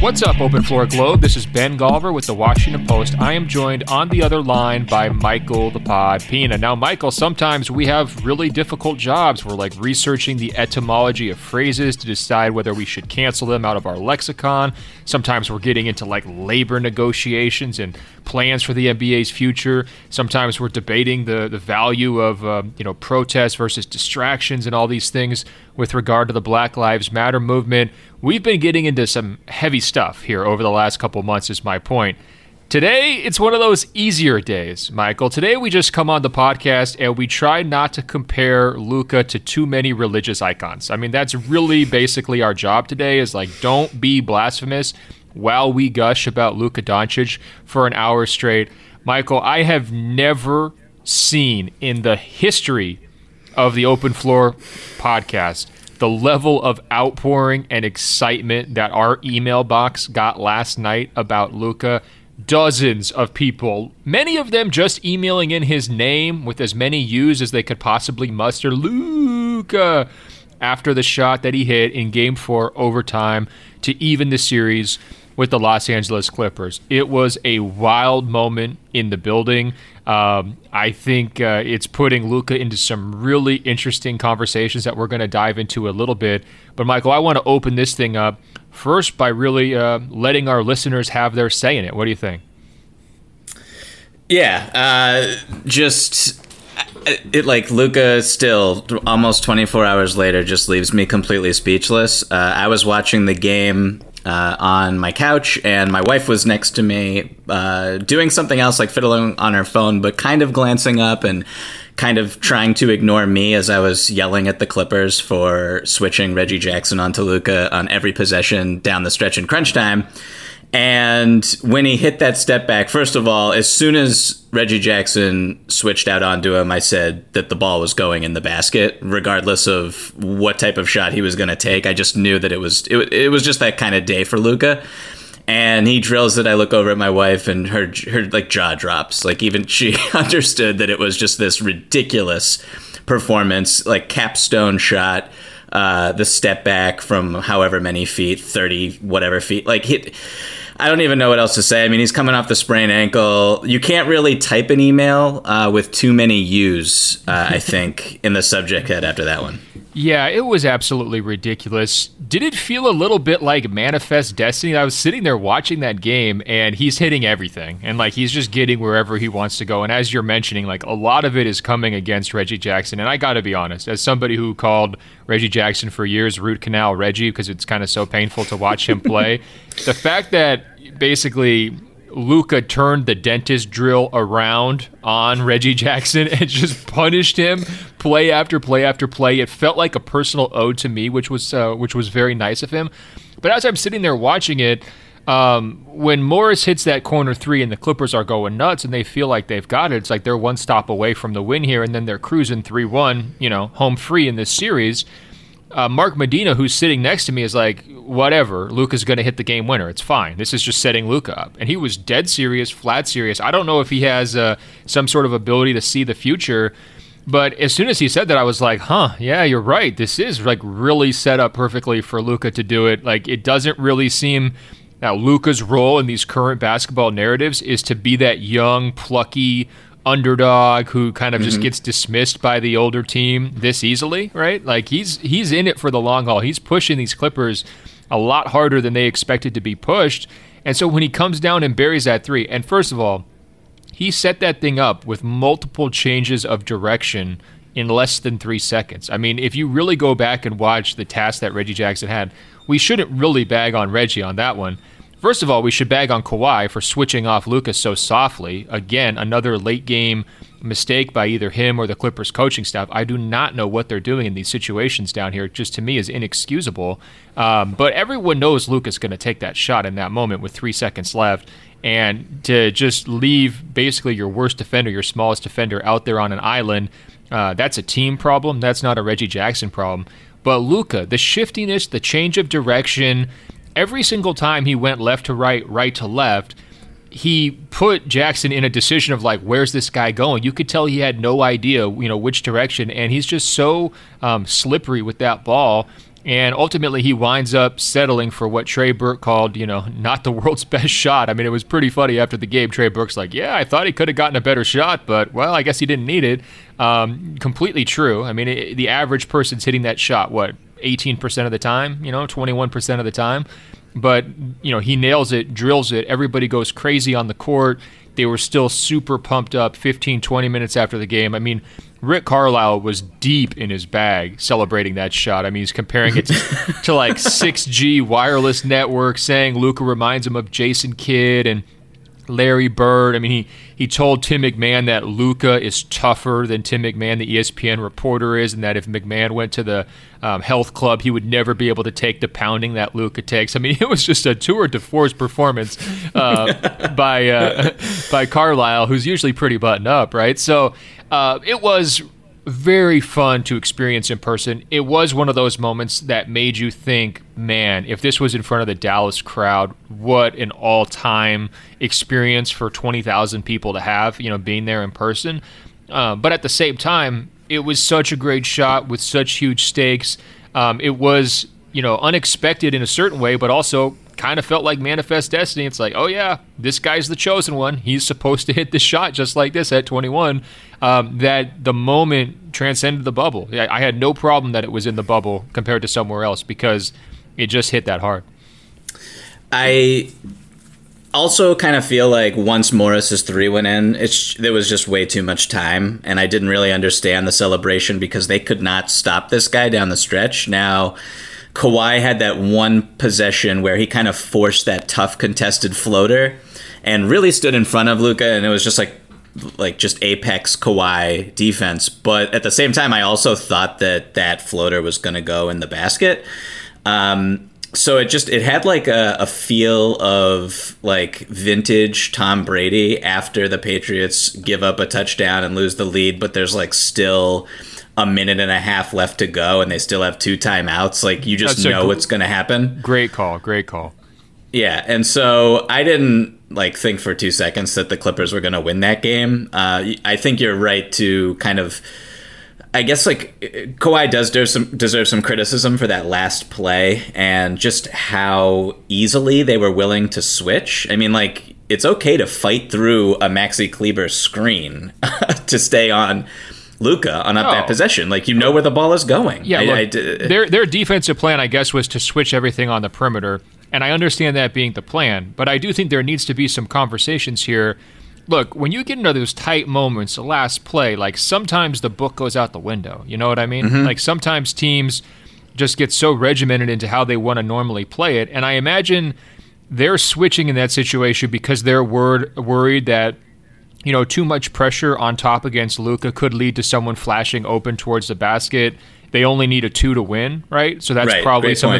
What's up, Open Floor Globe? This is Ben Golliver with the Washington Post. I am joined on the other line by Michael the Pod Pina. Now, Michael, sometimes we have really difficult jobs. We're like researching the etymology of phrases to decide whether we should cancel them out of our lexicon. Sometimes we're getting into like labor negotiations and plans for the NBA's future. Sometimes we're debating the value of protests versus distractions and all these things with regard to the Black Lives Matter movement. We've been getting into some heavy stuff here over the last couple months, is my point. Today, it's one of those easier days, Michael. Today, we just come on the podcast and we try not to compare Luka to too many religious icons. I mean, that's really basically our job today, is like, don't be blasphemous while we gush about Luka Doncic for an hour straight. Michael, I have never seen in the history of the Open Floor podcast the level of outpouring and excitement that our email box got last night about Luka. Dozens of people, many of them just emailing in his name with as many U's as they could possibly muster. Luka, after the shot that he hit in Game 4 overtime to even the series with the Los Angeles Clippers. It was a wild moment in the building. I think it's putting Luka into some really interesting conversations that we're going to dive into a little bit. But, Michael, I want to open this thing up first by really letting our listeners have their say in it. What do you think? Yeah, Luka still almost 24 hours later just leaves me completely speechless. I was watching the game on my couch, and my wife was next to me doing something else, like fiddling on her phone, but kind of glancing up and kind of trying to ignore me as I was yelling at the Clippers for switching Reggie Jackson onto Luka on every possession down the stretch in crunch time. And when he hit that step back, first of all, as soon as Reggie Jackson switched out onto him, I said that the ball was going in the basket, regardless of what type of shot he was going to take. I just knew that it was just that kind of day for Luka. And he drills it. I look over at my wife, and her like jaw drops. Like, even she understood that it was just this ridiculous performance, like capstone shot. The step back from however many feet, 30 whatever feet, I don't even know what else to say. I mean, he's coming off the sprained ankle. You can't really type an email with too many U's, I think, in the subject head after that one. Yeah, it was absolutely ridiculous. Did it feel a little bit like Manifest Destiny? I was sitting there watching that game, and he's hitting everything, and he's just getting wherever he wants to go. And as you're mentioning, a lot of it is coming against Reggie Jackson. And I got to be honest, as somebody who called Reggie Jackson for years root canal Reggie, because it's kind of so painful to watch him play, the fact that basically Luka turned the dentist drill around on Reggie Jackson and just punished him play after play after play. It felt like a personal ode to me, which was very nice of him. But as I'm sitting there watching it, when Morris hits that corner three and the Clippers are going nuts and they feel like they've got it, it's like they're one stop away from the win here, and then they're cruising 3-1, home free in this series. Mark Medina, who's sitting next to me, is like, whatever, Luka's going to hit the game winner. It's fine. This is just setting Luka up. And he was dead serious, flat serious. I don't know if he has some sort of ability to see the future, but as soon as he said that, I was like, yeah, you're right. This is really set up perfectly for Luka to do it. It doesn't really seem... Now, Luka's role in these current basketball narratives is to be that young, plucky underdog who kind of just gets dismissed by the older team this easily, right? He's in it for the long haul. He's pushing these Clippers a lot harder than they expected to be pushed. And so when he comes down and buries that three, and first of all, he set that thing up with multiple changes of direction in less than 3 seconds. I mean, if you really go back and watch the task that Reggie Jackson had, we shouldn't really bag on Reggie on that one. First of all, we should bag on Kawhi for switching off Luka so softly. Again, another late game mistake by either him or the Clippers coaching staff. I do not know what they're doing in these situations down here. It just, to me, is inexcusable. But everyone knows Luka's going to take that shot in that moment with 3 seconds left. And to just leave basically your worst defender, your smallest defender out there on an island, that's a team problem. That's not a Reggie Jackson problem. But Luka, the shiftiness, the change of direction, every single time he went left to right, right to left, he put Jackson in a decision of where's this guy going? You could tell he had no idea, which direction, and he's just so slippery with that ball. And ultimately, he winds up settling for what Trey Burke called, not the world's best shot. I mean, it was pretty funny after the game. Trey Burke's like, yeah, I thought he could have gotten a better shot, but, well, I guess he didn't need it. Completely true. I mean, the average person's hitting that shot, 18% of the time, 21% of the time. But, he nails it, drills it. Everybody goes crazy on the court. They were still super pumped up 15, 20 minutes after the game. I mean, Rick Carlisle was deep in his bag celebrating that shot. I mean, he's comparing it to like 6G wireless network, saying Luka reminds him of Jason Kidd and Larry Bird. I mean, he told Tim McMahon that Luka is tougher than Tim McMahon, the ESPN reporter, is, and that if McMahon went to the health club, he would never be able to take the pounding that Luka takes. I mean, it was just a tour de force performance by Carlisle, who's usually pretty buttoned up, right? So it was very fun to experience in person. It was one of those moments that made you think, man, if this was in front of the Dallas crowd, what an all-time experience for 20,000 people to have, being there in person. But at the same time, it was such a great shot with such huge stakes. It was, unexpected in a certain way, but also kind of felt like manifest destiny. It's like, oh yeah, this guy's the chosen one. He's supposed to hit this shot just like this at 21. That the moment transcended the bubble. I had no problem that it was in the bubble compared to somewhere else because it just hit that hard. I also kind of feel like once Morris's three went in, there was just way too much time, and I didn't really understand the celebration because they could not stop this guy down the stretch. Now, Kawhi had that one possession where he kind of forced that tough contested floater and really stood in front of Luka, and it was just like just apex Kawhi defense. But at the same time, I also thought that floater was going to go in the basket. So it had like a feel of like vintage Tom Brady after the Patriots give up a touchdown and lose the lead, but there's like still a minute and a half left to go and they still have 2 timeouts. Like you just know what's going to happen. Great call. Yeah. And so I didn't think for 2 seconds that the Clippers were going to win that game. I think you're right to kind of, I guess Kawhi does deserve some criticism for that last play and just how easily they were willing to switch. I mean, it's okay to fight through a Maxi Kleber screen to stay on Luka on that possession. Where the ball is going. Yeah, their defensive plan, I guess, was to switch everything on the perimeter, and I understand that being the plan, but I do think there needs to be some conversations here. Look, when you get into those tight moments, the last play, sometimes the book goes out the window. You know what I mean? Mm-hmm. Sometimes teams just get so regimented into how they want to normally play it, and I imagine they're switching in that situation because they're worried that too much pressure on top against Luka could lead to someone flashing open towards the basket. They only need a 2 to win, right? So that's probably some of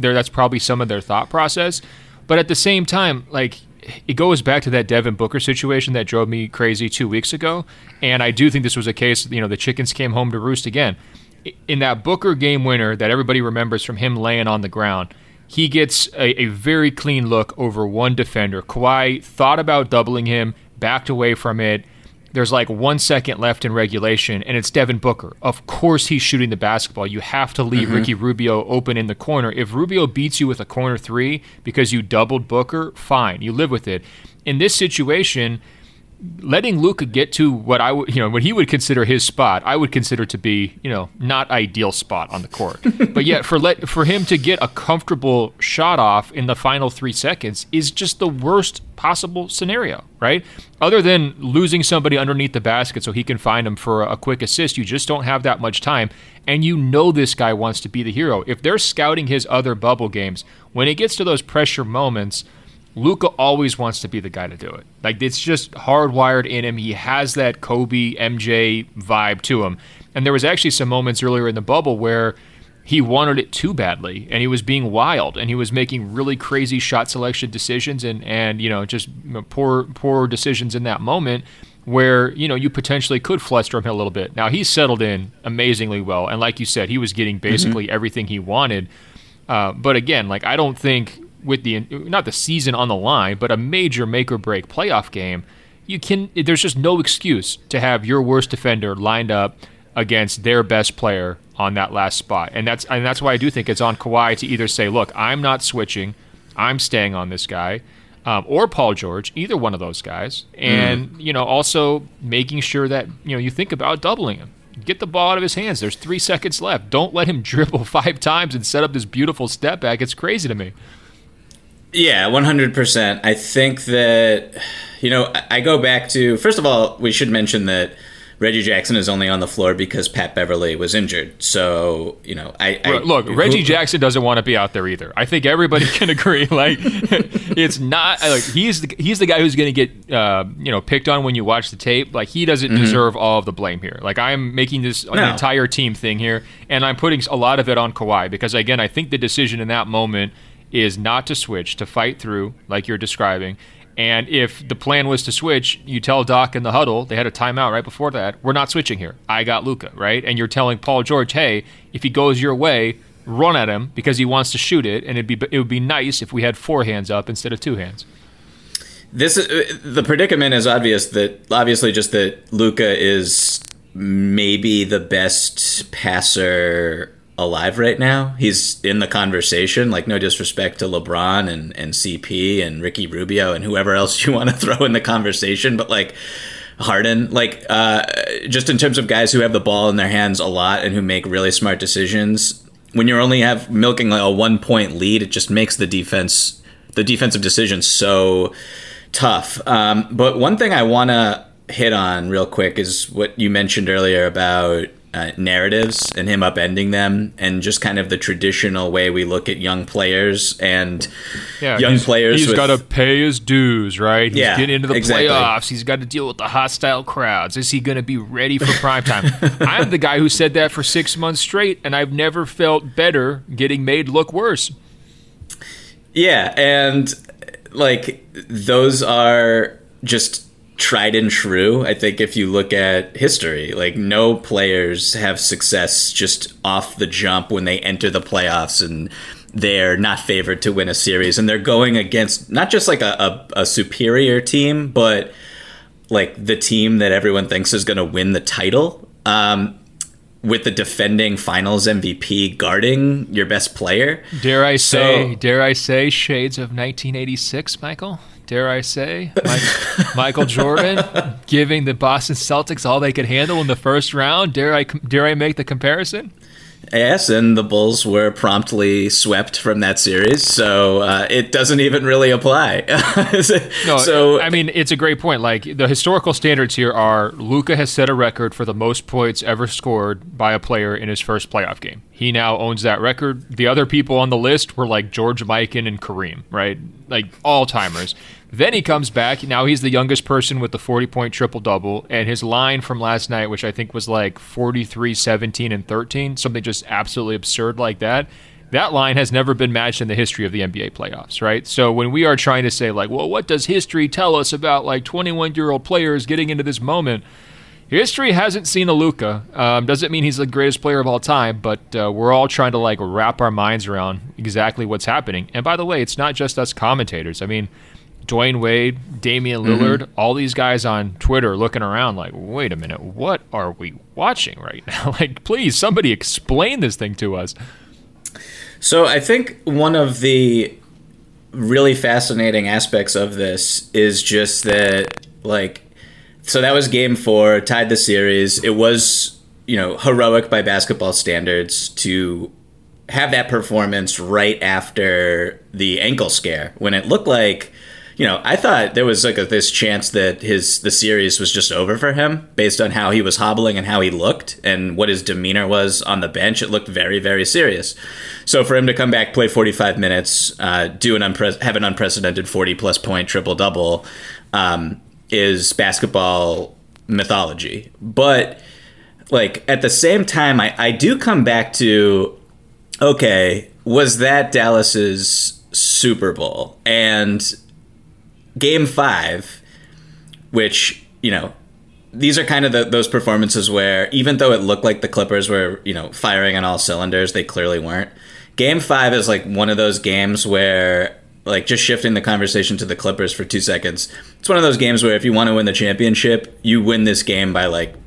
their thought process. But at the same time, it goes back to that Devin Booker situation that drove me crazy 2 weeks ago. And I do think this was a case, the chickens came home to roost again. In that Booker game winner that everybody remembers from him laying on the ground, he gets a very clean look over one defender. Kawhi thought about doubling him, backed away from it. There's 1 second left in regulation, and it's Devin Booker. Of course he's shooting the basketball. You have to leave Ricky Rubio open in the corner. If Rubio beats you with a corner 3 because you doubled Booker, fine. You live with it. In this situation, letting Luka get to what what he would consider his spot, I would consider to be, not ideal spot on the court. But yet for him to get a comfortable shot off in the final 3 seconds is just the worst possible scenario, right? Other than losing somebody underneath the basket so he can find him for a quick assist, you just don't have that much time. And this guy wants to be the hero. If they're scouting his other bubble games, when it gets to those pressure moments, Luka always wants to be the guy to do it. It's just hardwired in him. He has that Kobe, MJ vibe to him. And there was actually some moments earlier in the bubble where he wanted it too badly, and he was being wild, and he was making really crazy shot selection decisions and just poor decisions in that moment where, you potentially could fluster him a little bit. Now, he's settled in amazingly well, and like you said, he was getting basically everything he wanted. But again, I don't think with not the season on the line, but a major make-or-break playoff game, there's just no excuse to have your worst defender lined up against their best player on that last spot. And that's why I do think it's on Kawhi to either say, look, I'm not switching, I'm staying on this guy, or Paul George, either one of those guys. And, also making sure that, you think about doubling him. Get the ball out of his hands. There's 3 seconds left. Don't let him dribble 5 times and set up this beautiful step back. It's crazy to me. Yeah, 100%. I think that, I go back to, first of all, we should mention that Reggie Jackson is only on the floor because Pat Beverly was injured. So, look, Reggie Jackson doesn't want to be out there either. I think everybody can agree. Like, it's not like he's the guy who's going to get picked on when you watch the tape. Like, he doesn't deserve all of the blame here. Like, I'm making this an entire team thing here, and I'm putting a lot of it on Kawhi because, again, I think the decision in that moment is not to switch, to fight through, like you're describing. And if the plan was to switch, you tell Doc in the huddle, they had a timeout right before that, we're not switching here. I got Luka, right? And you're telling Paul George, hey, if he goes your way, run at him because he wants to shoot it, and it would be nice if we had 4 hands up instead of 2 hands. The predicament is obviously just that Luka is maybe the best passer alive right now. He's in the conversation, like, no disrespect to LeBron and CP and Ricky Rubio and whoever else you want to throw in the conversation, but like Harden, just in terms of guys who have the ball in their hands a lot and who make really smart decisions, when you're only milking like a 1-point lead, it just makes the defensive decision so tough. But one thing I want to hit on real quick is what you mentioned earlier about narratives and him upending them, and just kind of the traditional way we look at young players and players. He's got to pay his dues, right? He's getting into the exactly. playoffs. He's got to deal with the hostile crowds. Is he going to be ready for prime time? I'm the guy who said that for 6 months straight, and I've never felt better getting made look worse. Yeah, and like those are just tried and true. I think if you look at history, like no players have success just off the jump when they enter the playoffs and they're not favored to win a series, and they're going against not just like a superior team, but like the team that everyone thinks is going to win the title, with the defending finals MVP guarding your best player. Dare I say shades of 1986, Michael? Dare I say, Michael Jordan giving the Boston Celtics all they could handle in the first round? Dare I make the comparison? Yes, and the Bulls were promptly swept from that series, so it doesn't even really apply. I mean, it's a great point. Like, the historical standards here are Luka has set a record for the most points ever scored by a player in his first playoff game. He now owns that record. The other people on the list were like George Mikan and Kareem, right? Like all-timers. Then he comes back. Now he's the youngest person with the 40-point triple-double. And his line from last night, which I think was like 43, 17, and 13, something just absolutely absurd like that, that line has never been matched in the history of the NBA playoffs, right? So when we are trying to say, like, well, what does history tell us about, like, 21-year-old players getting into this moment? History hasn't seen a Luka. Doesn't mean he's the greatest player of all time, but we're all trying to, like, wrap our minds around exactly what's happening. And by the way, it's not just us commentators. I mean, Dwayne Wade, Damian Lillard, all these guys on Twitter looking around like, wait a minute, what are we watching right now? Like, please, somebody explain this thing to us. So I think one of the really fascinating aspects of this is just that, like, so that was game 4, tied the series. It was, heroic by basketball standards to have that performance right after the ankle scare, when it looked like, I thought there was like this chance that the series was just over for him based on how he was hobbling and how he looked and what his demeanor was on the bench. It looked very, very serious. So for him to come back, play 45 minutes, have an unprecedented 40-plus point triple-double is basketball mythology. But like at the same time, I do come back to, okay, was that Dallas's Super Bowl? And Game 5, which, these are kind of those performances where even though it looked like the Clippers were, firing on all cylinders, they clearly weren't. Game 5 is like one of those games where, like, just shifting the conversation to the Clippers for 2 seconds, it's one of those games where if you want to win the championship, you win this game by like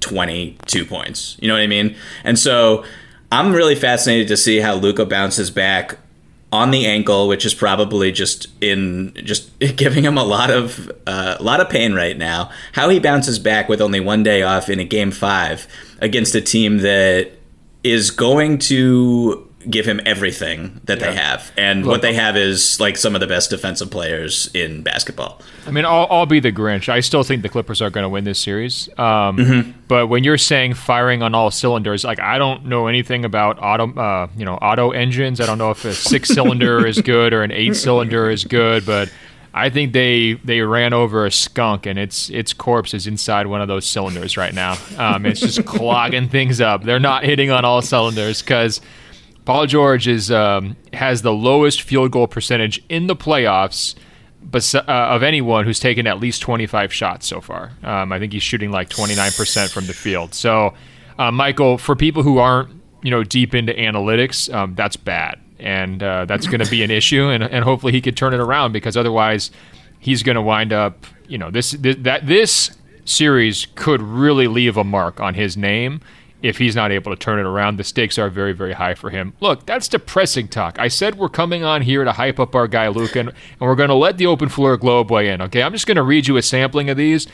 22 points. You know what I mean? And so I'm really fascinated to see how Luka bounces back on the ankle, which is probably just giving him a lot of pain right now. How he bounces back with only one day off in a game 5 against a team that is going to give him everything that they have. And what they have is like some of the best defensive players in basketball. I mean, I'll be the Grinch. I still think the Clippers are going to win this series. But when you're saying firing on all cylinders, like I don't know anything about auto engines. I don't know if a 6-cylinder is good or an 8-cylinder is good, but I think they ran over a skunk and its corpse is inside one of those cylinders right now. It's just clogging things up. They're not hitting on all cylinders because Paul George has the lowest field goal percentage in the playoffs of anyone who's taken at least 25 shots so far. I think he's shooting like 29% from the field. So, Michael, for people who aren't deep into analytics, that's bad, and that's going to be an issue. And hopefully he could turn it around because otherwise he's going to wind up. This series could really leave a mark on his name. If he's not able to turn it around, the stakes are very, very high for him. Look, that's depressing talk. I said we're coming on here to hype up our guy Luka, and we're going to let the Open Floor Globe weigh in, okay? I'm just going to read you a sampling of these.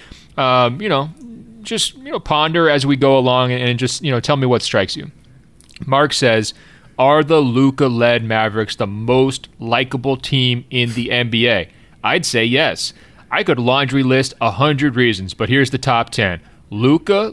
Just ponder as we go along and just, tell me what strikes you. Mark says, are the Luka-led Mavericks the most likable team in the NBA? I'd say yes. I could laundry list 100 reasons, but here's the top 10. Luka,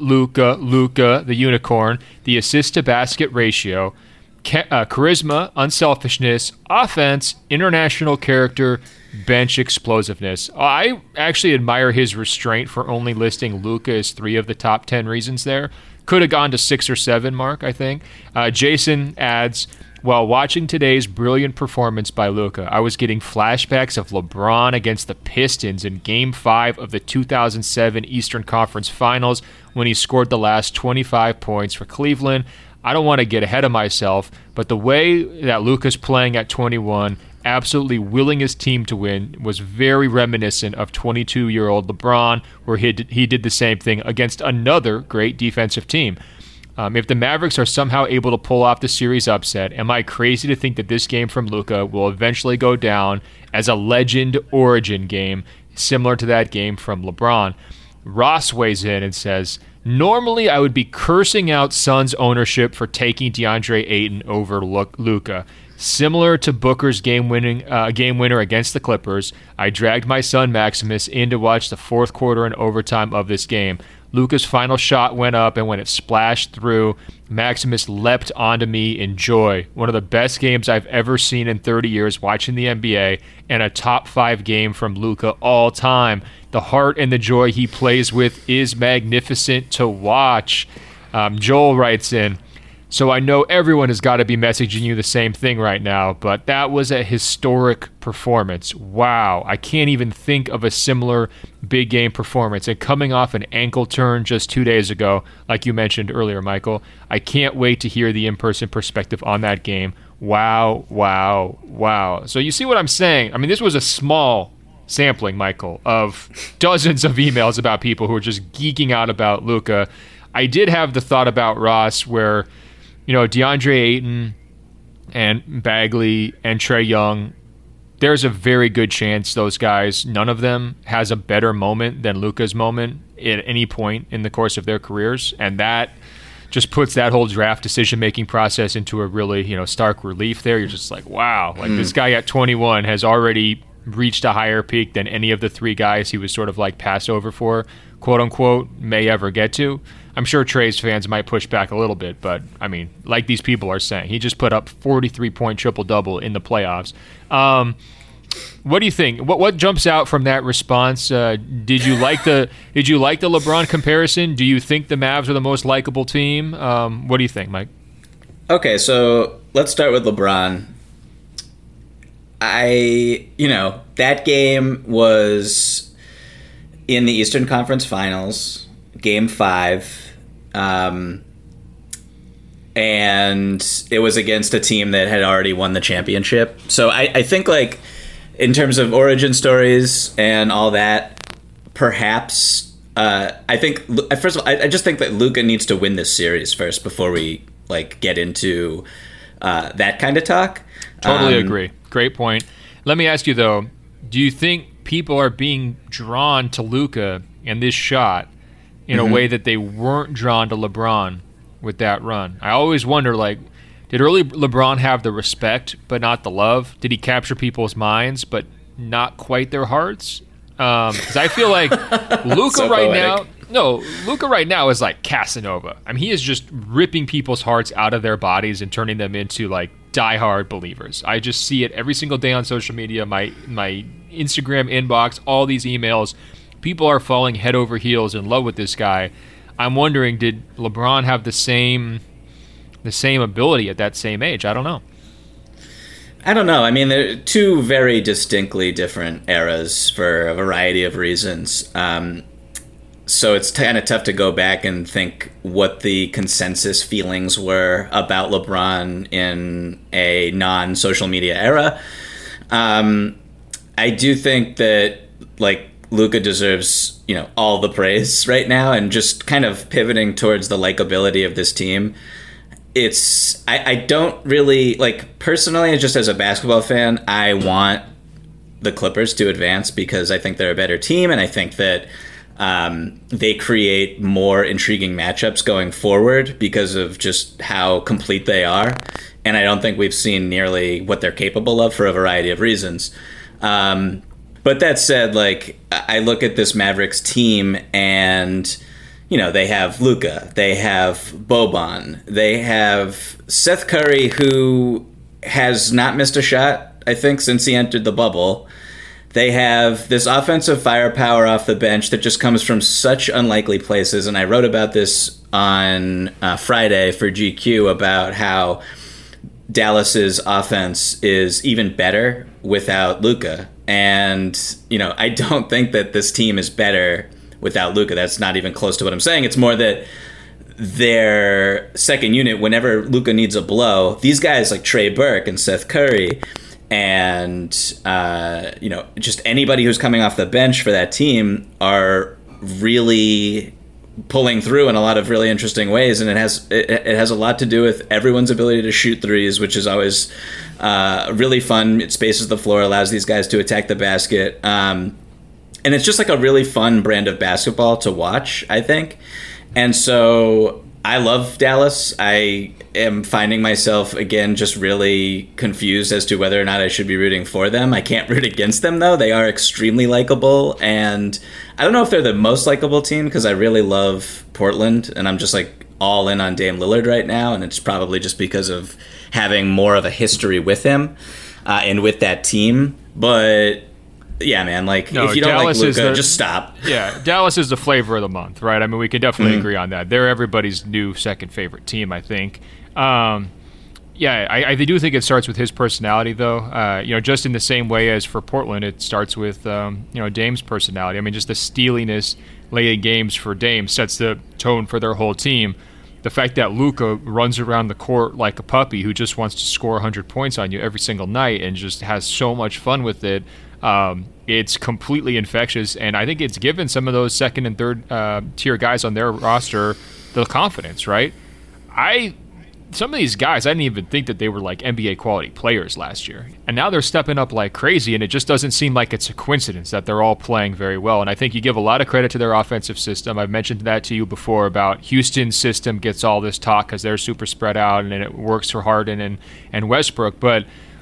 the unicorn, the assist-to-basket ratio, charisma, unselfishness, offense, international character, bench explosiveness. I actually admire his restraint for only listing Luka as 3 of the top 10 reasons there. Could have gone to 6 or 7, Mark, I think. Jason adds, while watching today's brilliant performance by Luka, I was getting flashbacks of LeBron against the Pistons in Game 5 of the 2007 Eastern Conference Finals when he scored the last 25 points for Cleveland. I don't want to get ahead of myself, but the way that Luka's playing at 21, absolutely willing his team to win, was very reminiscent of 22-year-old LeBron, where he did the same thing against another great defensive team. If the Mavericks are somehow able to pull off the series upset, am I crazy to think that this game from Luka will eventually go down as a legend origin game, similar to that game from LeBron? Ross weighs in and says, normally I would be cursing out Suns ownership for taking DeAndre Ayton over Luka. Similar to Booker's game winner against the Clippers, I dragged my son Maximus in to watch the fourth quarter and overtime of this game. Luka's final shot went up, and when it splashed through, Maximus leapt onto me in joy. One of the best games I've ever seen in 30 years watching the NBA, and a top 5 game from Luka all time. The heart and the joy he plays with is magnificent to watch. Joel writes in, so I know everyone has got to be messaging you the same thing right now, but that was a historic performance. Wow, I can't even think of a similar big game performance. And coming off an ankle turn just 2 days ago, like you mentioned earlier, Michael, I can't wait to hear the in-person perspective on that game. Wow. So you see what I'm saying? I mean, this was a small sampling, Michael, of dozens of emails about people who are just geeking out about Luka. I did have the thought about Ross where, DeAndre Ayton and Bagley and Trae Young, there's a very good chance those guys, none of them has a better moment than Luka's moment at any point in the course of their careers. And that just puts that whole draft decision-making process into a really, stark relief there. You're just like, wow, this guy at 21 has already reached a higher peak than any of the 3 guys he was sort of like passed over for, quote unquote, may ever get to. I'm sure Trae's fans might push back a little bit, but I mean, like these people are saying, he just put up 43-point triple-double in the playoffs. What do you think? What jumps out from that response? Did you like the LeBron comparison? Do you think the Mavs are the most likable team? What do you think, Mike? Okay, so let's start with LeBron. That game was in the Eastern Conference Finals, Game 5. And it was against a team that had already won the championship. So I think, in terms of origin stories and all that, perhaps I think, first of all, I just think that Luka needs to win this series first before we like get into that kind of talk. Totally agree. Great point. Let me ask you though, do you think people are being drawn to Luka and this shot in a way that they weren't drawn to LeBron with that run? I always wonder, like, did early LeBron have the respect but not the love? Did he capture people's minds but not quite their hearts? Because I feel like Luka So right poetic. Luka right now is like Casanova. I mean, he is just ripping people's hearts out of their bodies and turning them into like diehard believers. I just see it every single day on social media, my Instagram inbox, all these emails. People are falling head over heels in love with this guy. I'm wondering, did LeBron have the same ability at that same age? I don't know. I don't know. I mean, they're two very distinctly different eras for a variety of reasons. So it's kind of tough to go back and think what the consensus feelings were about LeBron in a non-social media era. I do think that, like, Luka deserves, all the praise right now, and just kind of pivoting towards the likability of this team. I don't really, like, personally, just as a basketball fan, I want the Clippers to advance because I think they're a better team, and I think that they create more intriguing matchups going forward because of just how complete they are. And I don't think we've seen nearly what they're capable of for a variety of reasons. But that said, like, I look at this Mavericks team and, they have Luka, they have Boban, they have Seth Curry, who has not missed a shot, I think, since he entered the bubble. They have this offensive firepower off the bench that just comes from such unlikely places. And I wrote about this on Friday for GQ about how Dallas's offense is even better without Luka. And, I don't think that this team is better without Luka. That's not even close to what I'm saying. It's more that their second unit, whenever Luka needs a blow, these guys like Trey Burke and Seth Curry and, just anybody who's coming off the bench for that team are really pulling through in a lot of really interesting ways. And it has a lot to do with everyone's ability to shoot threes, which is always really fun. It spaces the floor, allows these guys to attack the basket. And it's just like a really fun brand of basketball to watch, I think. And so I love Dallas. I am finding myself, again, just really confused as to whether or not I should be rooting for them. I can't root against them, though. They are extremely likable. And I don't know if they're the most likable team because I really love Portland. And I'm just like all in on Dame Lillard right now. And it's probably just because of having more of a history with him and with that team. But yeah, man, like, if you don't Dallas like Luka, just stop. Yeah, Dallas is the flavor of the month, right? I mean, we can definitely agree on that. They're everybody's new second favorite team, I think. I do think it starts with his personality, though. Just in the same way as for Portland, it starts with, Dame's personality. I mean, just the steeliness late in games for Dame sets the tone for their whole team. The fact that Luka runs around the court like a puppy who just wants to score 100 points on you every single night and just has so much fun with it. It's completely infectious, and I think it's given some of those second and third tier guys on their roster the confidence, right? Some of these guys, I didn't even think that they were like NBA quality players last year, and now they're stepping up like crazy, and it just doesn't seem like it's a coincidence that they're all playing very well. And I think you give a lot of credit to their offensive system. I've mentioned that to you before about Houston's system gets all this talk because they're super spread out and it works for Harden and Westbrook, but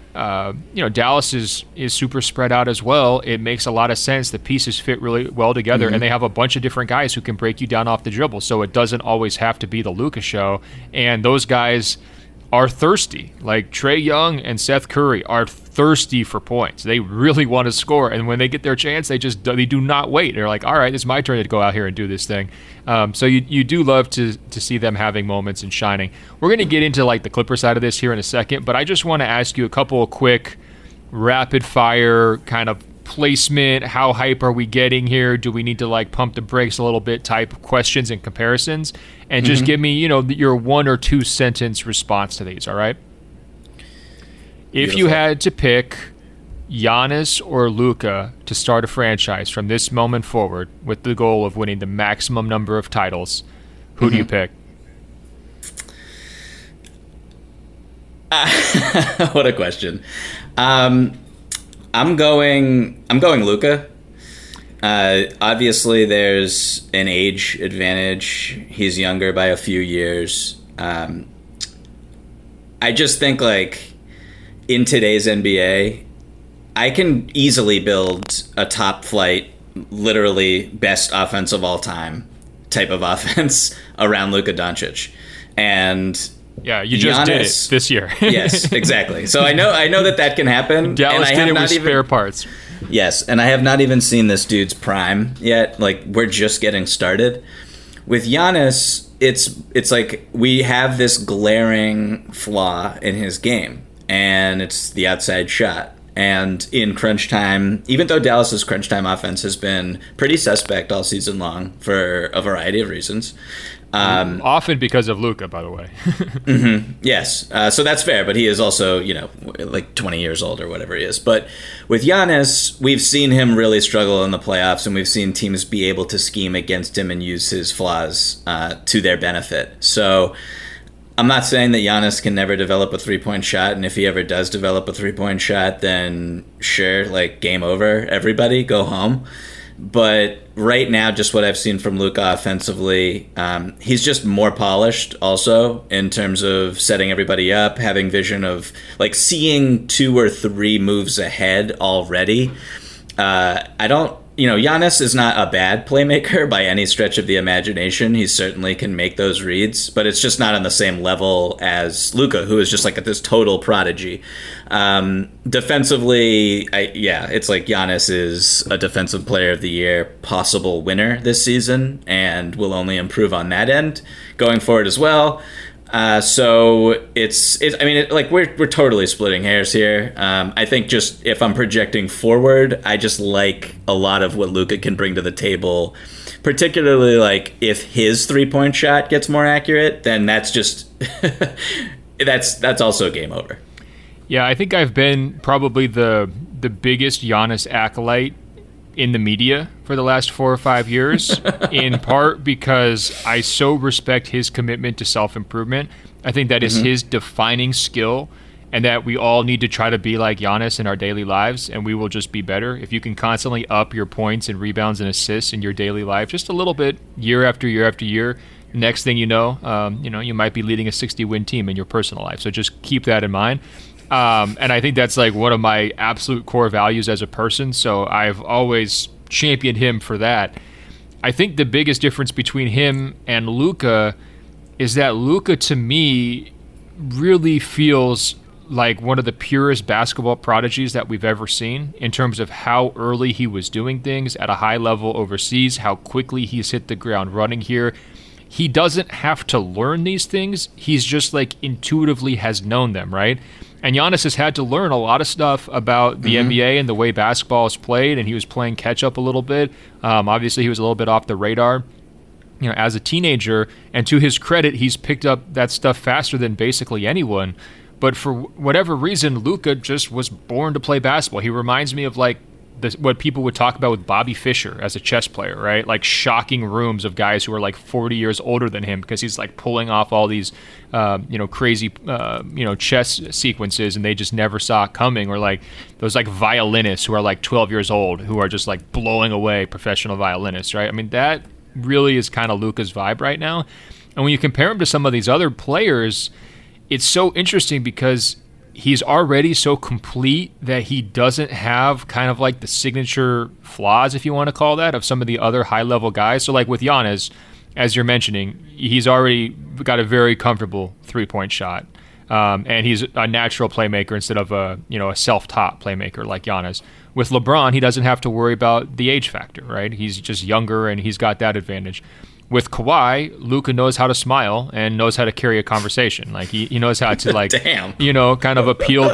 Dallas is super spread out as well. It makes a lot of sense. The pieces fit really well together, and they have a bunch of different guys who can break you down off the dribble. So it doesn't always have to be the Luka show. And those guys are thirsty. Like Trae Young and Seth Curry are thirsty for points. They really want to score, and when they get their chance, they do not wait. They're like, all right, it's my turn to go out here and do this thing. So you do love to see them having moments and shining. We're going to get into like the Clipper side of this here in a second, but I just want to ask you a couple of quick rapid fire kind of placement. How hype are we getting here? Do we need to like pump the brakes a little bit type questions and comparisons? And just give me, your 1 or 2 sentence response to these, all right? If you had to pick Giannis or Luka to start a franchise from this moment forward with the goal of winning the maximum number of titles, who do you pick? What a question. I'm going Luka. Obviously, there's an age advantage. He's younger by a few years. I just think, like, in today's NBA, I can easily build a top flight, literally best offense of all time type of offense around Luka Doncic. And yeah, you just Giannis, did it this year. Yes, exactly. So I know that can happen. Dallas and I did have it with spare parts. Yes, and I have not even seen this dude's prime yet. Like, we're just getting started. With Giannis, it's like we have this glaring flaw in his game, and it's the outside shot. And in crunch time, even though Dallas's crunch time offense has been pretty suspect all season long for a variety of reasons. Often because of Luka, by the way. Mm-hmm. Yes. So that's fair, but he is also, like 20 years old or whatever he is. But with Giannis, we've seen him really struggle in the playoffs, and we've seen teams be able to scheme against him and use his flaws to their benefit. So I'm not saying that Giannis can never develop a three-point shot, and if he ever does develop a three-point shot, then sure, like, game over, everybody, go home. But right now, just what I've seen from Luka offensively, he's just more polished also in terms of setting everybody up, having vision of, like, seeing 2 or 3 moves ahead already. Giannis is not a bad playmaker by any stretch of the imagination. He certainly can make those reads, but it's just not on the same level as Luka, who is just like this total prodigy. Defensively, it's like Giannis is a defensive player of the year possible winner this season and will only improve on that end going forward as well. So we're totally splitting hairs here. I think just if I'm projecting forward, I just like a lot of what Luka can bring to the table, particularly like if his 3-point shot gets more accurate, then that's just, that's also game over. Yeah, I think I've been probably the biggest Giannis acolyte in the media for the last 4 or 5 years, in part because I so respect his commitment to self-improvement. I think that is his defining skill, and that we all need to try to be like Giannis in our daily lives, and we will just be better. If you can constantly up your points and rebounds and assists in your daily life just a little bit year after year after year, next thing you know, you might be leading a 60-win team in your personal life. So just keep that in mind. And I think that's like one of my absolute core values as a person. So I've always championed him for that. I think the biggest difference between him and Luka is that Luka, to me, really feels like one of the purest basketball prodigies that we've ever seen in terms of how early he was doing things at a high level overseas, how quickly he's hit the ground running here. He doesn't have to learn these things. He's just like intuitively has known them, right? And Giannis has had to learn a lot of stuff about the NBA and the way basketball is played, and he was playing catch-up a little bit. Obviously, he was a little bit off the radar, as a teenager. And to his credit, he's picked up that stuff faster than basically anyone. But for whatever reason, Luka just was born to play basketball. He reminds me of like what people would talk about with Bobby Fischer as a chess player, right? Like shocking rooms of guys who are like 40 years older than him because he's like pulling off all these, crazy, chess sequences and they just never saw it coming. Or like those like violinists who are like 12 years old who are just like blowing away professional violinists, right? I mean, that really is kind of Luka's vibe right now. And when you compare him to some of these other players, it's so interesting because he's already so complete that he doesn't have kind of like the signature flaws, if you want to call that, of some of the other high-level guys. So like with Giannis, as you're mentioning, he's already got a very comfortable three-point shot. And he's a natural playmaker instead of a self-taught playmaker like Giannis. With LeBron, he doesn't have to worry about the age factor, right? He's just younger and he's got that advantage. With Kawhi, Luka knows how to smile and knows how to carry a conversation. Like he knows how to like, kind of appeal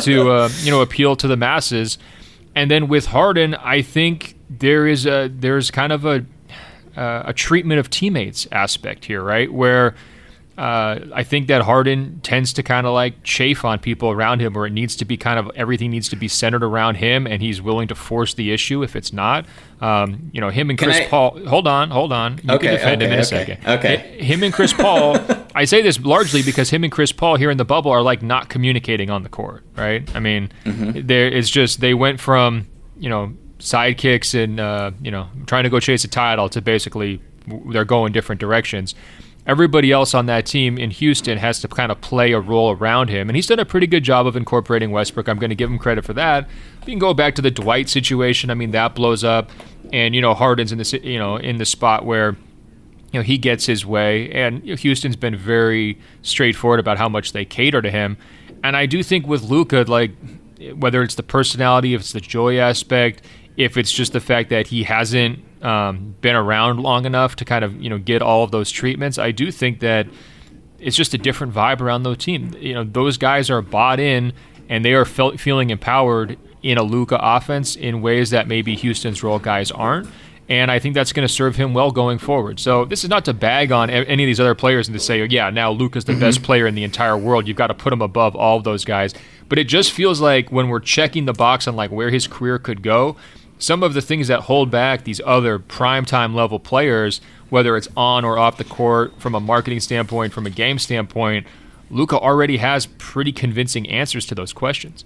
to the masses. And then with Harden, I think there's kind of a treatment of teammates aspect here, right? Where I think that Harden tends to kind of like chafe on people around him, where it needs to be kind of everything needs to be centered around him, and he's willing to force the issue if it's not. Him and Chris Paul. Hold on. You can defend him in a second. Okay. Him and Chris Paul. I say this largely because him and Chris Paul here in the bubble are like not communicating on the court, right? I mean, it's just they went from sidekicks and trying to go chase a title to basically they're going different directions. Everybody else on that team in Houston has to kind of play a role around him, and he's done a pretty good job of incorporating Westbrook. I'm going to give him credit for that. You can go back to the Dwight situation. I mean, that blows up, and Harden's in the spot where he gets his way, and Houston's been very straightforward about how much they cater to him. And I do think with Luka, like whether it's the personality, if it's the joy aspect, if it's just the fact that he hasn't been around long enough to kind of get all of those treatments, I do think that it's just a different vibe around the team. Those guys are bought in, and they are feeling empowered in a Luka offense in ways that maybe Houston's role guys aren't. And I think that's going to serve him well going forward. So this is not to bag on any of these other players and to say, now Luka's the best player in the entire world. You've got to put him above all of those guys. But it just feels like when we're checking the box on like where his career could go, some of the things that hold back these other primetime level players, whether it's on or off the court, from a marketing standpoint, from a game standpoint, Luka already has pretty convincing answers to those questions.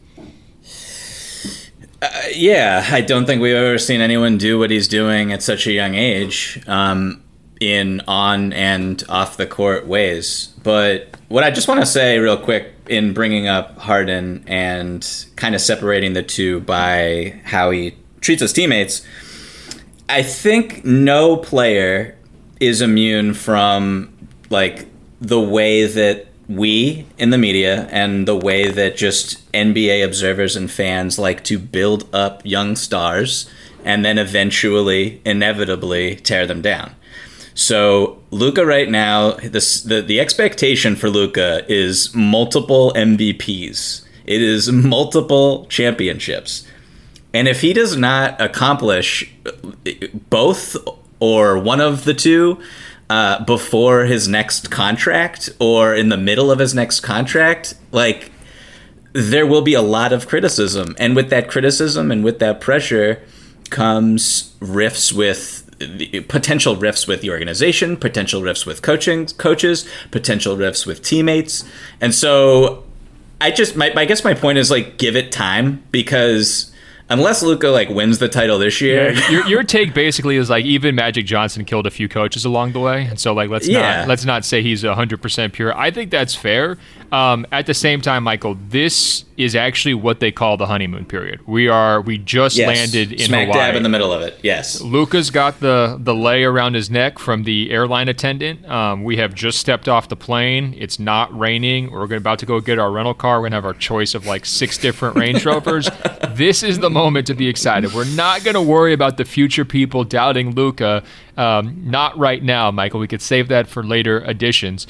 I don't think we've ever seen anyone do what he's doing at such a young age in on and off the court ways. But what I just want to say real quick in bringing up Harden and kind of separating the two by how he treats his teammates, I think no player is immune from like the way that we in the media and the way that just NBA observers and fans like to build up young stars and then eventually, inevitably tear them down. So Luka right now, the expectation for Luka is multiple MVPs. It is multiple championships. And if he does not accomplish both or one of the two before his next contract or in the middle of his next contract, like there will be a lot of criticism. And with that criticism and with that pressure comes potential rifts with the organization, potential rifts with coaches, potential rifts with teammates. And so I guess my point is like give it time, because unless Luka like wins the title this year, your take basically is like even Magic Johnson killed a few coaches along the way, and so like let's not say he's 100% pure. I think that's fair. At the same time, Michael, this is actually what they call the honeymoon period. We just landed in smack Hawaii. Dab in the middle of it. Yes, Luka's got the lei around his neck from the airline attendant. We have just stepped off the plane. It's not raining. We're about to go get our rental car. We're gonna have our choice of like 6 different Range Rovers. This is the moment to be excited. We're not gonna worry about the future people doubting Luka. Not right now, Michael. We could save that for later editions.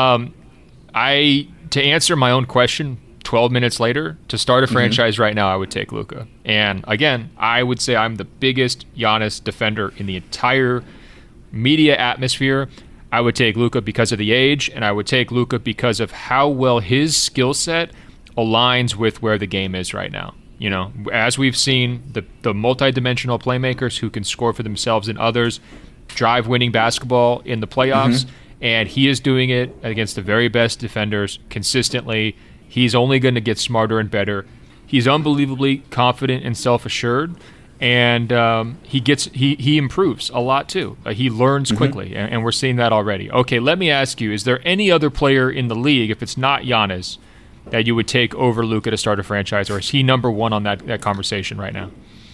To answer my own question, 12 minutes later, to start a franchise right now, I would take Luka. And again, I would say I'm the biggest Giannis defender in the entire media atmosphere. I would take Luka because of the age, and I would take Luka because of how well his skill set aligns with where the game is right now. As we've seen, the multi-dimensional playmakers who can score for themselves and others drive winning basketball in the playoffs. And he is doing it against the very best defenders consistently. He's only going to get smarter and better. He's unbelievably confident and self-assured, and he improves a lot too. He learns quickly, and we're seeing that already. Okay, let me ask you: is there any other player in the league, if it's not Giannis, that you would take over Luka to start a franchise, or is he number one on that conversation right now?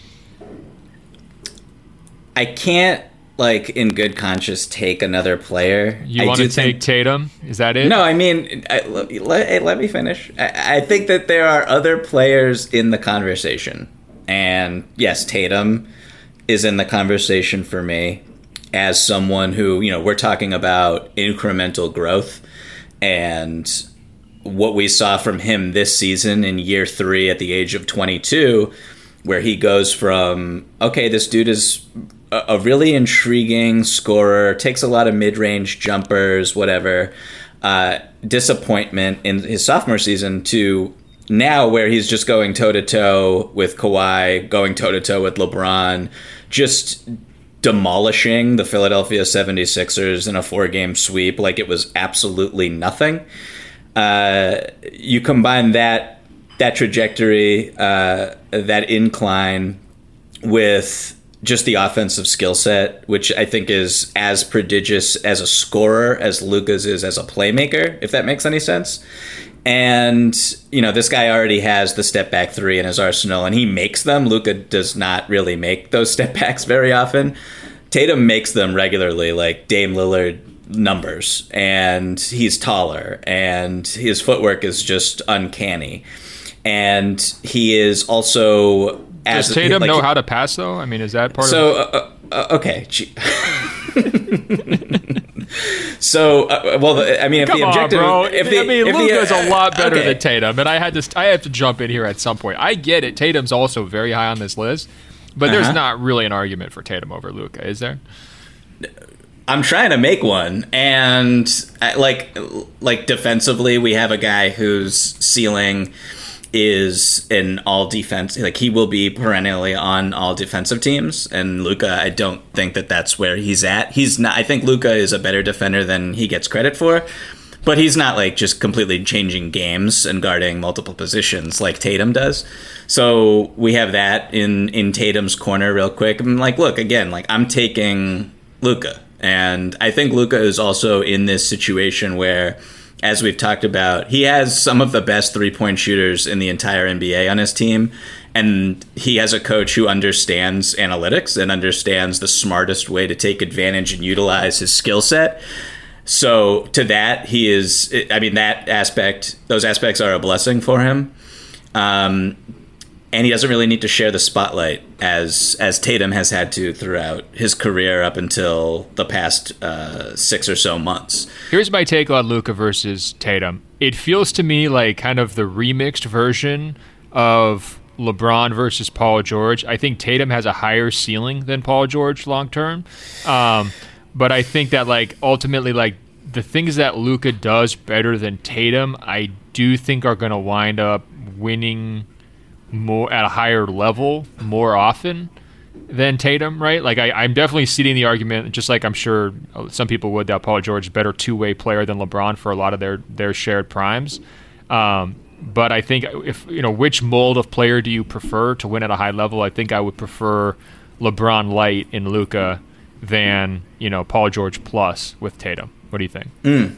I can't, like, in good conscience, take another player. You want to take Tatum? Is that it? No, I mean, let me finish. I think that there are other players in the conversation. And yes, Tatum is in the conversation for me as someone who, we're talking about incremental growth. And what we saw from him this season in year 3 at the age of 22, where he goes from, okay, this dude is a really intriguing scorer, takes a lot of mid-range jumpers, whatever, disappointment in his sophomore season to now where he's just going toe-to-toe with Kawhi, going toe-to-toe with LeBron, just demolishing the Philadelphia 76ers in a 4-game sweep like it was absolutely nothing. You combine that trajectory, that incline, with just the offensive skill set, which I think is as prodigious as a scorer as Luka's is as a playmaker, if that makes any sense. And, you know, this guy already has the step back three in his arsenal, and he makes them. Luka does not really make those step backs very often. Tatum makes them regularly, like Dame Lillard numbers, and he's taller, and his footwork is just uncanny. And he is also... Does Tatum know how to pass, though? I mean, is that part of it? Okay. So, well, I mean, if Come the objective... on, bro. Luka's a lot better than Tatum, and I have to jump in here at some point. I get it. Tatum's also very high on this list, but there's not really an argument for Tatum over Luka, is there? I'm trying to make one, and like defensively, we have a guy whose ceiling is an all defense, like he will be perennially on all defensive teams, and Luka, I don't think that's where he's at. He's not. I think Luka is a better defender than he gets credit for, but he's not like just completely changing games and guarding multiple positions like Tatum does. So we have that in Tatum's corner real quick. I'm like, look, again, like I'm taking Luka, and I think Luka is also in this situation where, as we've talked about, he has some of the best three-point shooters in the entire NBA on his team, and he has a coach who understands analytics and understands the smartest way to take advantage and utilize his skill set. So to that, he is, I mean, those aspects are a blessing for him. And he doesn't really need to share the spotlight as Tatum has had to throughout his career up until the past 6 or so months. Here's my take on Luka versus Tatum. It feels to me like kind of the remixed version of LeBron versus Paul George. I think Tatum has a higher ceiling than Paul George long term. But I think that like ultimately like the things that Luka does better than Tatum, I do think are going to wind up winning more at a higher level more often than Tatum, right? Like I'm definitely seeing the argument, just like I'm sure some people would, that Paul George is a better two-way player than LeBron for a lot of their shared primes. But I think if which mold of player do you prefer to win at a high level? I think I would prefer LeBron light in Luka than Paul George plus with Tatum. What do you think?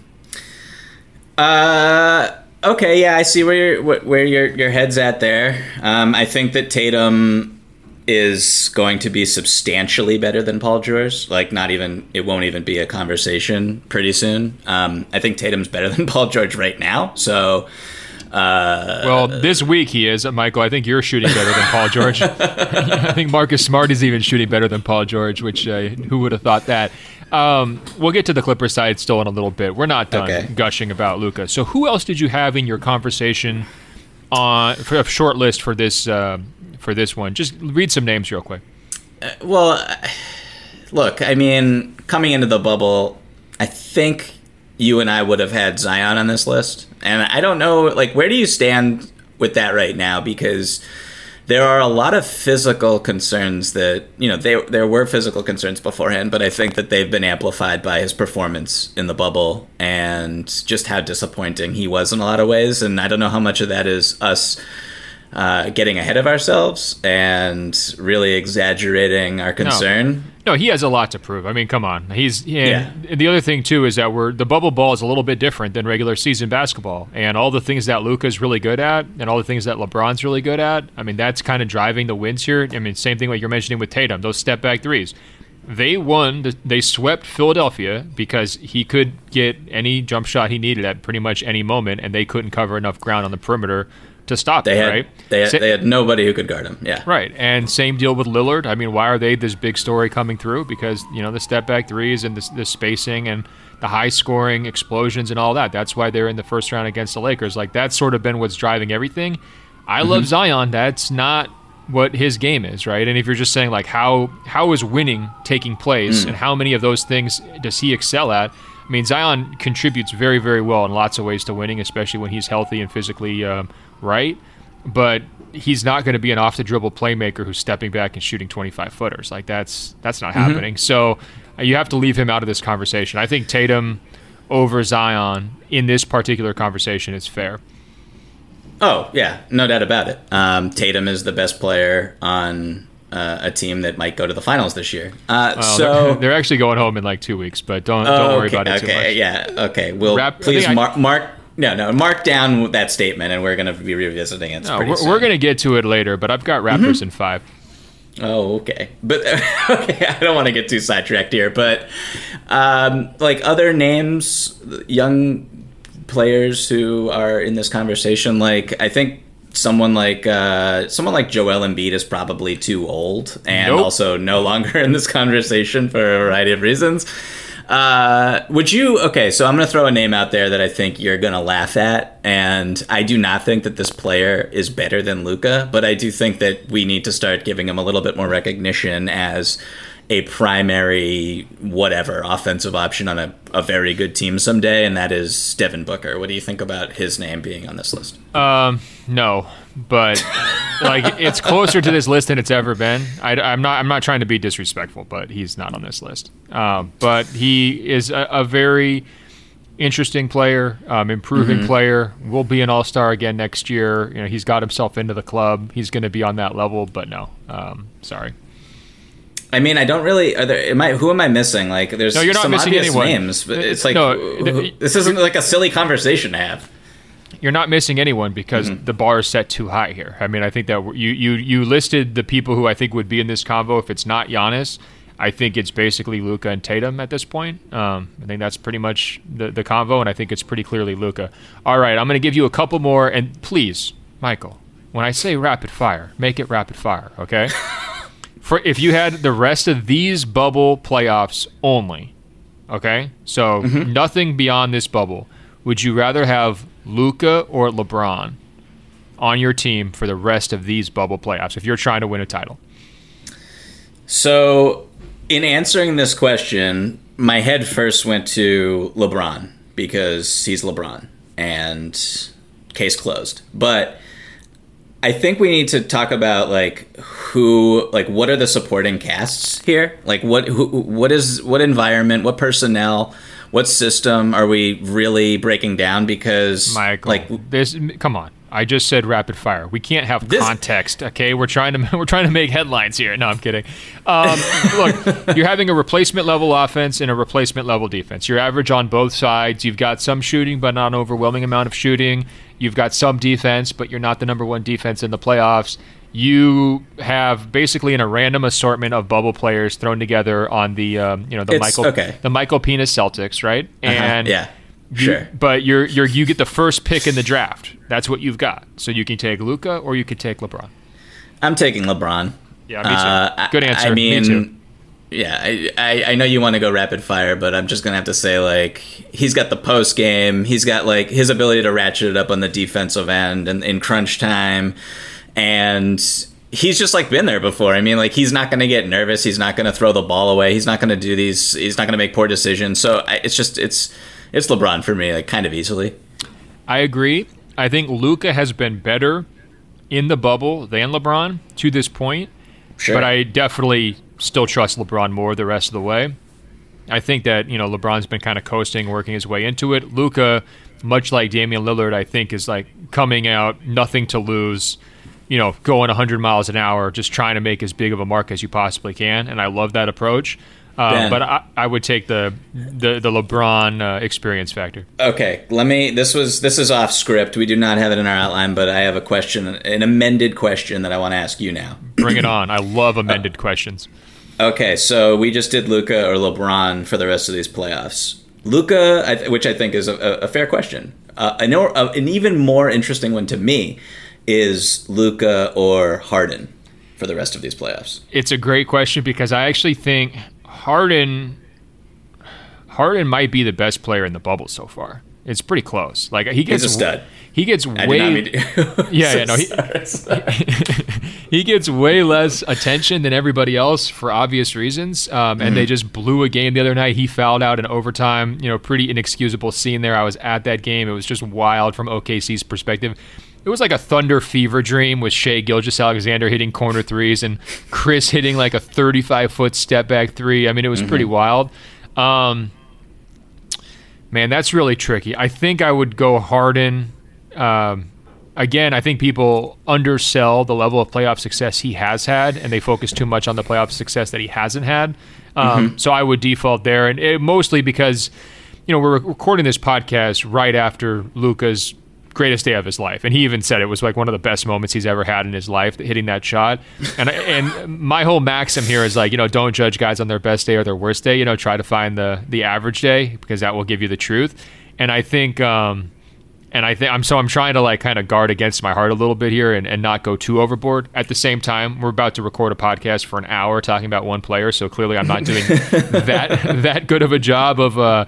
Okay, yeah, I see where your head's at there. I think that Tatum is going to be substantially better than Paul George. Like, it won't even be a conversation pretty soon. I think Tatum's better than Paul George right now. So, well, this week he is, Michael. I think you're shooting better than Paul George. I think Marcus Smart is even shooting better than Paul George, which who would have thought that? We'll get to the Clippers side still in a little bit. We're not done gushing about Luka. So who else did you have in your conversation for a short list for this one? Just read some names real quick. Well, look, I mean, coming into the bubble, I think you and I would have had Zion on this list. And I don't know, like, where do you stand with that right now? Because there are a lot of physical concerns that, there were physical concerns beforehand, but I think that they've been amplified by his performance in the bubble and just how disappointing he was in a lot of ways. And I don't know how much of that is us getting ahead of ourselves and really exaggerating our concern. No, he has a lot to prove. I mean, come on. And the other thing, too, is that the bubble ball is a little bit different than regular season basketball. And all the things that Luka's really good at and all the things that LeBron's really good at, I mean, that's kind of driving the wins here. I mean, same thing what you're mentioning with Tatum, those step-back threes. They swept Philadelphia because he could get any jump shot he needed at pretty much any moment, and they couldn't cover enough ground on the perimeter to stop it, right? They had nobody who could guard him, yeah. Right, and same deal with Lillard. I mean, why are they this big story coming through? Because, the step-back threes and the spacing and the high-scoring explosions and all that. That's why they're in the first round against the Lakers. Like, that's sort of been what's driving everything. I love Zion. That's not what his game is, right? And if you're just saying, like, how is winning taking place and how many of those things does he excel at? I mean, Zion contributes very, very well in lots of ways to winning, especially when he's healthy and physically right. But he's not going to be an off-the-dribble playmaker who's stepping back and shooting 25-footers. Like, that's not happening. So you have to leave him out of this conversation. I think Tatum over Zion in this particular conversation is fair. Oh, yeah, no doubt about it. Tatum is the best player on a team that might go to the finals this year. So they're actually going home in like 2 weeks, but don't worry about it too much. Yeah, okay. Well, please mark down that statement, and we're going to be revisiting it. We're going to get to it later, but I've got Raptors in 5. Oh, okay. But okay, I don't want to get too sidetracked here, but like other names, young players who are in this conversation, like I think someone like Joel Embiid is probably too old and also no longer in this conversation for a variety of reasons. Would you? Okay, so I'm going to throw a name out there that I think you're going to laugh at, and I do not think that this player is better than Luka, but I do think that we need to start giving him a little bit more recognition as a primary whatever offensive option on a very good team someday, and that is Devin Booker. What do you think about his name being on this list? No, but like it's closer to this list than it's ever been. I'm not trying to be disrespectful, but he's not on this list. But he is a very interesting player, improving player. Will be an all-star again next year. You know, he's got himself into the club. He's going to be on that level, but no, sorry. I mean, I don't really. Who am I missing? Like, there's you're not some missing obvious anyone. names, but it's like this isn't like a silly conversation to have. You're not missing anyone because the bar is set too high here. I mean, I think that you listed the people who I think would be in this convo. If it's not Giannis, I think it's basically Luka and Tatum at this point. I think that's pretty much the convo, and I think it's pretty clearly Luka. All right, I'm going to give you a couple more, and please, Michael, when I say rapid fire, make it rapid fire, okay? If you had the rest of these bubble playoffs only, okay? So nothing beyond this bubble. Would you rather have Luka or LeBron on your team for the rest of these bubble playoffs if you're trying to win a title? So in answering this question, my head first went to LeBron because he's LeBron and case closed. But I think we need to talk about what are the supporting casts here? Like what environment, what personnel, what system are we really breaking down? Because Michael, come on. I just said rapid fire. We can't have context, okay? We're trying to make headlines here. No, I'm kidding. Look, you're having a replacement level offense and a replacement level defense. You're average on both sides. You've got some shooting, but not an overwhelming amount of shooting. You've got some defense, but you're not the number one defense in the playoffs. You have basically a random assortment of bubble players thrown together on the Michael Penis Celtics, right? And yeah. Sure. But you get the first pick in the draft. That's what you've got. So you can take Luka or you could take LeBron. I'm taking LeBron. Yeah, me too. Good answer. I mean, me too. Yeah, I know you want to go rapid fire, but I'm just going to have to say, like, he's got the post game. He's got, like, his ability to ratchet it up on the defensive end and in crunch time. And he's just, like, been there before. I mean, like, he's not going to get nervous. He's not going to throw the ball away. He's not going to do these. He's not going to make poor decisions. So it's LeBron for me, like, kind of easily. I agree. I think Luka has been better in the bubble than LeBron to this point. Sure. But I definitely still trust LeBron more the rest of the way. I think that, LeBron's been kind of coasting, working his way into it. Luka, much like Damian Lillard, I think is like coming out, nothing to lose, going 100 miles an hour, just trying to make as big of a mark as you possibly can. And I love that approach. But I would take the LeBron experience factor. Okay, this is off script. We do not have it in our outline, but I have a question, an amended question that I want to ask you now. Bring it on. I love amended questions. Okay, so we just did Luka or LeBron for the rest of these playoffs. Luka, which I think is a fair question. An even more interesting one to me is Luka or Harden for the rest of these playoffs. It's a great question because I actually think Harden might be the best player in the bubble so far. It's pretty close. Like he's a stud. He gets he gets way less attention than everybody else for obvious reasons. And they just blew a game the other night. He fouled out in overtime. Pretty inexcusable scene there. I was at that game. It was just wild from OKC's perspective. It was like a Thunder fever dream with Shai Gilgeous-Alexander hitting corner threes and Chris hitting like a 35-foot step back three. I mean, it was pretty wild. Man, that's really tricky. I think I would go Harden. Again, I think people undersell the level of playoff success he has had, and they focus too much on the playoff success that he hasn't had. So I would default there, and mostly because we're recording this podcast right after Luka's greatest day of his life, and he even said it was like one of the best moments he's ever had in his life, hitting that shot. And my whole maxim here is like, don't judge guys on their best day or their worst day. Try to find the average day, because that will give you the truth. And I think I'm trying to like kind of guard against my heart a little bit here and not go too overboard. At the same time, we're about to record a podcast for an hour talking about one player, so clearly I'm not doing that good of a job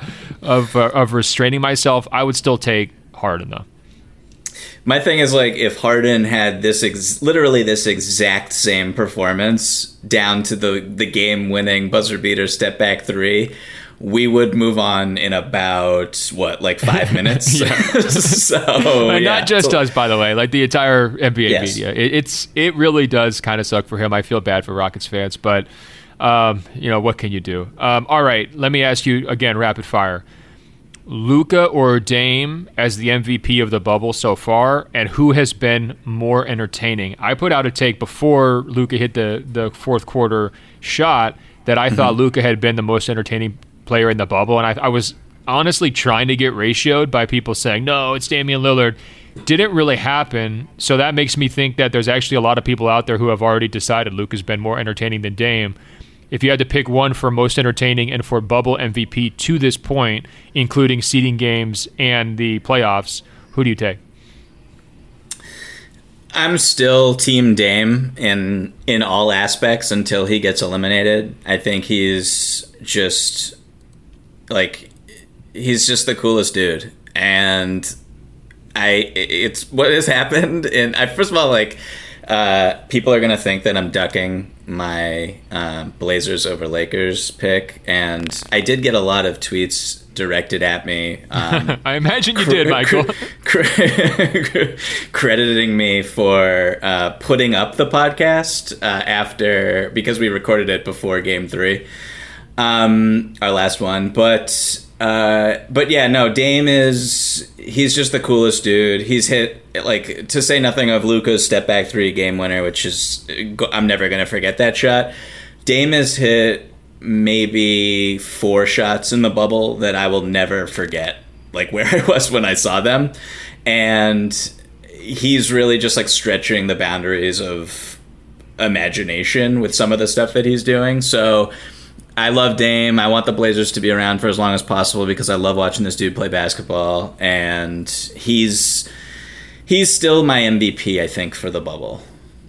of restraining myself. I would still take Harden though. My thing is, like, if Harden had literally this exact same performance down to the game-winning buzzer-beater step-back three, we would move on in about, 5 minutes? Not just us, by the way, like the entire NBA media. It really does kind of suck for him. I feel bad for Rockets fans, but, what can you do? All right, let me ask you, again, rapid fire. Luka or Dame as the MVP of the bubble so far, and who has been more entertaining? I put out a take before Luka hit the fourth quarter shot that I thought Luka had been the most entertaining player in the bubble, and I was honestly trying to get ratioed by people saying, no, it's Damian Lillard. Didn't really happen, so that makes me think that there's actually a lot of people out there who have already decided Luka's been more entertaining than Dame. If you had to pick one for most entertaining and for bubble MVP to this point, including seeding games and the playoffs, who do you take? I'm still Team Dame in all aspects until he gets eliminated. I think he's just the coolest dude. And it's what has happened. And first of all, people are going to think that I'm ducking my Blazers over Lakers pick, and I did get a lot of tweets directed at me. I imagine you did, Michael. Crediting me for putting up the podcast because we recorded it before Game 3, our last one. But yeah, no, Dame he's just the coolest dude. He's hit, to say nothing of Luka's step back three game winner, which is, I'm never going to forget that shot. Dame has hit maybe 4 shots in the bubble that I will never forget, where I was when I saw them. And he's really just stretching the boundaries of imagination with some of the stuff that he's doing. So I love Dame. I want the Blazers to be around for as long as possible because I love watching this dude play basketball. And he's still my MVP, I think, for the bubble.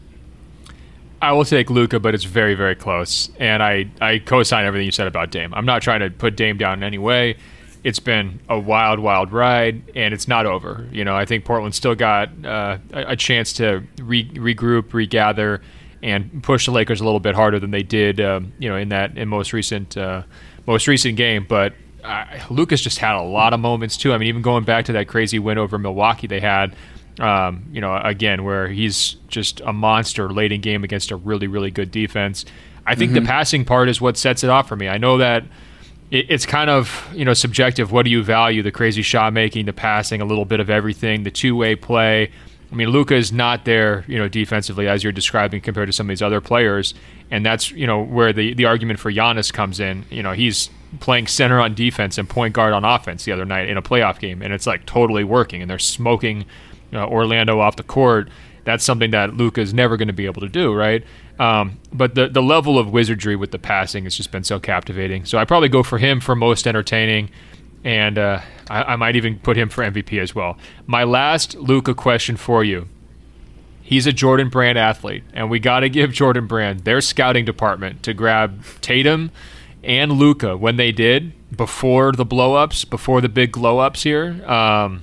I will take Luka, but it's very, very close. And I co-sign everything you said about Dame. I'm not trying to put Dame down in any way. It's been a wild, wild ride, and it's not over. I think Portland still got a chance to regroup, regather, and push the Lakers a little bit harder than they did, in most recent game. But Luka's just had a lot of moments too. I mean, even going back to that crazy win over Milwaukee, they had, again, where he's just a monster late in game against a really, really good defense. I think the passing part is what sets it off for me. I know that it's kind of subjective. What do you value? The crazy shot making, the passing, a little bit of everything, the two-way play. I mean, Luka is not there, defensively as you're describing compared to some of these other players, and that's where the argument for Giannis comes in. He's playing center on defense and point guard on offense the other night in a playoff game, and it's totally working, and they're smoking Orlando off the court. That's something that Luka is never going to be able to do, right? But the level of wizardry with the passing has just been so captivating. So I probably go for him for most entertaining. And I might even put him for MVP as well. My last Luka question for you. He's a Jordan Brand athlete, and we got to give Jordan Brand their scouting department to grab Tatum and Luka when they did, before the blow-ups, before the big glow-ups here.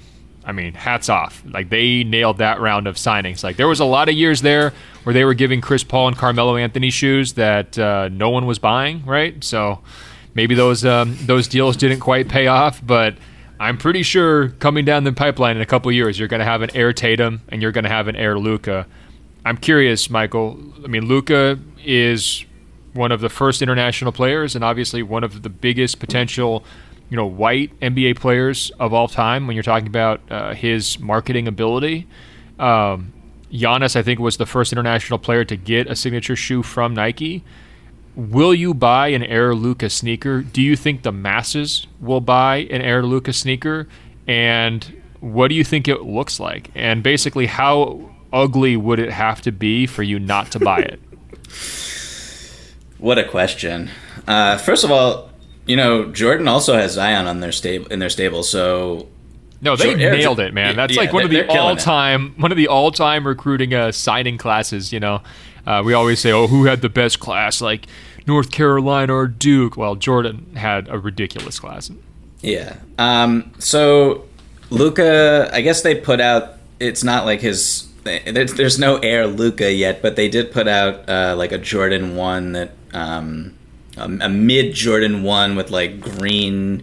I mean, hats off. Like, they nailed that round of signings. Like, there was a lot of years there where they were giving Chris Paul and Carmelo Anthony shoes that no one was buying, right? So maybe those deals didn't quite pay off, but I'm pretty sure coming down the pipeline in a couple of years, you're going to have an Air Tatum and you're going to have an Air Luka. I'm curious, Michael. I mean, Luka is one of the first international players and obviously one of the biggest potential white NBA players of all time when you're talking about his marketing ability. Giannis, I think, was the first international player to get a signature shoe from Nike. Will you buy an Air Luka sneaker? Do you think the masses will buy an Air Luka sneaker? And what do you think it looks like? And basically, how ugly would it have to be for you not to buy it? What a question. First of all, Jordan also has Zion on their stable, so no, they nailed it, man. That's like one of the all-time recruiting signing classes. We always say, "Oh, who had the best class?" Like North Carolina or Duke. Well, Jordan had a ridiculous class. Yeah. So Luka, I guess they put out. It's not like his. There's no Air Luka yet, but they did put out like a Jordan 1 that. A mid Jordan 1 with like green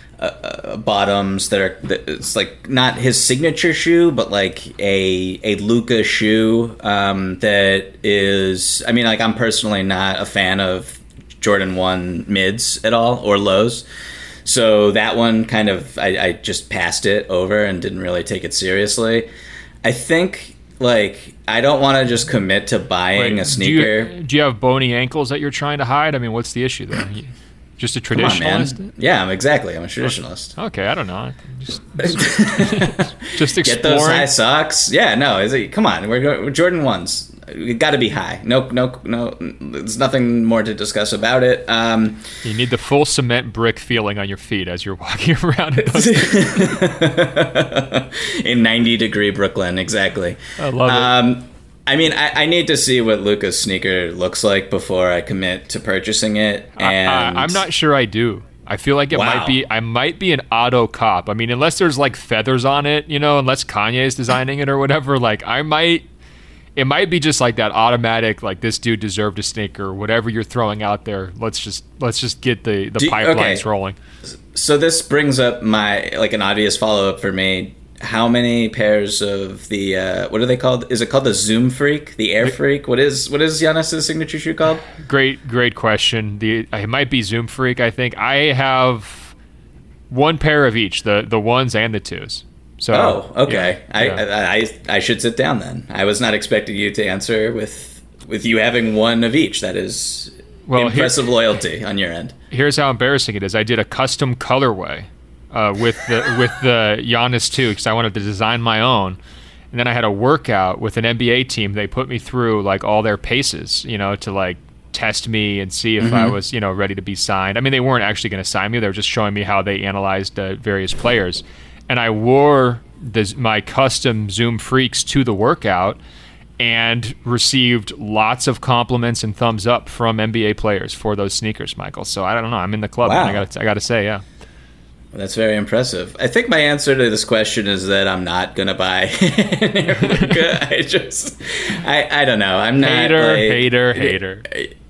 bottoms it's like not his signature shoe, but like a Luka shoe that is, I mean, like, I'm personally not a fan of Jordan 1 mids at all, or lows. So that one kind of, I just passed it over and didn't really take it seriously. I think, like, I don't want to just commit to buying a sneaker. Do you have bony ankles that you're trying to hide? I mean, what's the issue there? Just a traditionalist? Come on, man. Yeah, exactly. I'm a traditionalist. Okay, I don't know. Just explore. Get those high socks. Yeah, no. Come on, we're Jordan 1s. You got to be high. No. There's nothing more to discuss about it. You need the full cement brick feeling on your feet as you're walking around. In 90-degree Brooklyn, exactly. I love it. I mean, I need to see what Luka's sneaker looks like before I commit to purchasing it. And I'm not sure I do. I feel like I might be an auto cop. I mean, unless there's like feathers on it, unless Kanye is designing it or whatever, like it might be just like that automatic, like, this dude deserved a sneaker, or whatever you're throwing out there. Let's just get the pipelines rolling. So this brings up an obvious follow-up for me. How many pairs of the what are they called? Is it called the Zoom Freak, the Air Freak? What is Giannis' signature shoe called? Great question. It might be Zoom Freak. I think I have one pair of each, the ones and the twos. So, okay. Yeah. I should sit down then. I was not expecting you to answer with you having one of each. That is impressive loyalty on your end. Here's how embarrassing it is. I did a custom colorway with the Giannis 2 because I wanted to design my own. And then I had a workout with an NBA team. They put me through like all their paces, to like test me and see if I was, ready to be signed. I mean, they weren't actually going to sign me. They were just showing me how they analyzed various players. And I wore my custom Zoom Freaks to the workout and received lots of compliments and thumbs up from NBA players for those sneakers, Michael. So I don't know. I'm in the club. Wow. I got to say, yeah. Well, that's very impressive. I think my answer to this question is that I'm not going to buy an Air Luka. I don't know. I'm not hater.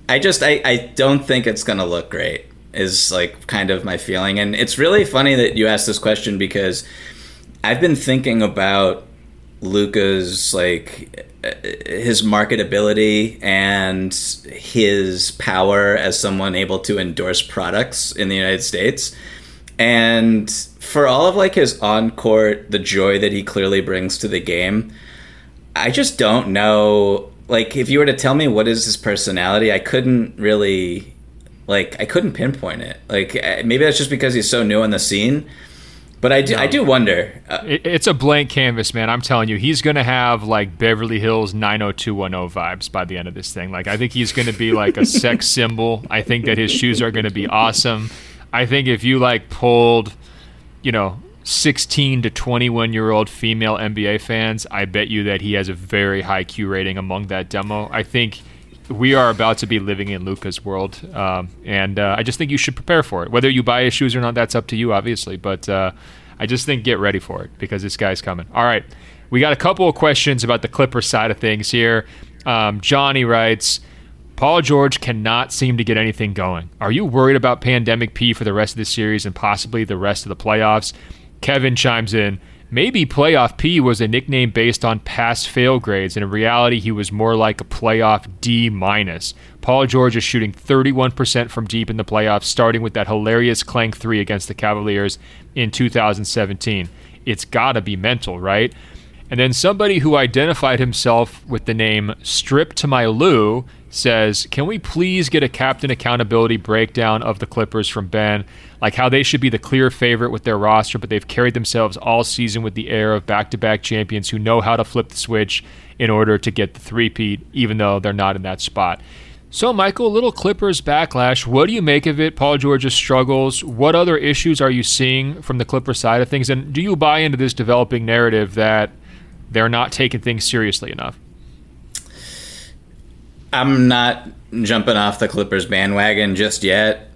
I don't think it's going to look great. Is like kind of my feeling. And it's really funny that you asked this question because I've been thinking about Luka's like his marketability and his power as someone able to endorse products in the United States. And for all of like his on-court, the joy that he clearly brings to the game, I just don't know. Like, if you were to tell me what is his personality, I couldn't really... I couldn't pinpoint it. Like, maybe that's just because he's so new on the scene. But I do wonder. It's a blank canvas, man. I'm telling you, he's going to have, like, Beverly Hills 90210 vibes by the end of this thing. Like, I think he's going to be, like, a sex symbol. I think that his shoes are going to be awesome. I think if you, like, pulled, 16 to 21-year-old female NBA fans, I bet you that he has a very high Q rating among that demo. I think... we are about to be living in Luka's world, and I just think you should prepare for it. Whether you buy his shoes or not, that's up to you, obviously. But I just think get ready for it because this guy's coming. All right. We got a couple of questions about the Clippers side of things here. Johnny writes, Paul George cannot seem to get anything going. Are you worried about Pandemic P for the rest of the series and possibly the rest of the playoffs? Kevin chimes in, maybe Playoff P was a nickname based on pass-fail grades, and in reality he was more like a Playoff D-. Paul George is shooting 31% from deep in the playoffs, starting with that hilarious clank 3 against the Cavaliers in 2017. It's gotta be mental, right? And then somebody who identified himself with the name Strip to My Lou says, can we please get a captain accountability breakdown of the Clippers from Ben? Like how they should be the clear favorite with their roster, but they've carried themselves all season with the air of back-to-back champions who know how to flip the switch in order to get the three-peat, even though they're not in that spot. So, Michael, a little Clippers backlash. What do you make of it? Paul George's struggles. What other issues are you seeing from the Clippers side of things? And do you buy into this developing narrative that they're not taking things seriously enough? I'm not jumping off the Clippers bandwagon just yet.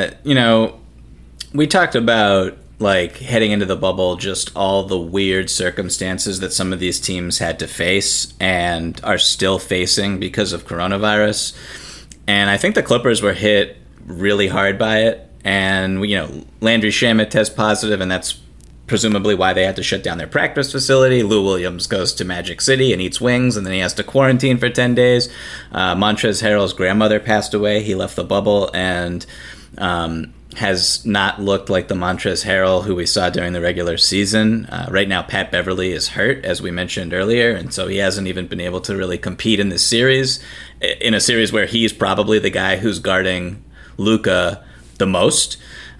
We talked about like heading into the bubble, just all the weird circumstances that some of these teams had to face and are still facing because of coronavirus. And I think the Clippers were hit really hard by it. And, Landry Shamet tests positive, and that's presumably why they had to shut down their practice facility. Lou Williams goes to Magic City and eats wings, and then he has to quarantine for 10 days. Montrezl Harrell's grandmother passed away. He left the bubble and has not looked like the Montrezl Harrell who we saw during the regular season. Right now, Pat Beverly is hurt, as we mentioned earlier, and so he hasn't even been able to really compete in this series, in a series where he's probably the guy who's guarding Luka the most.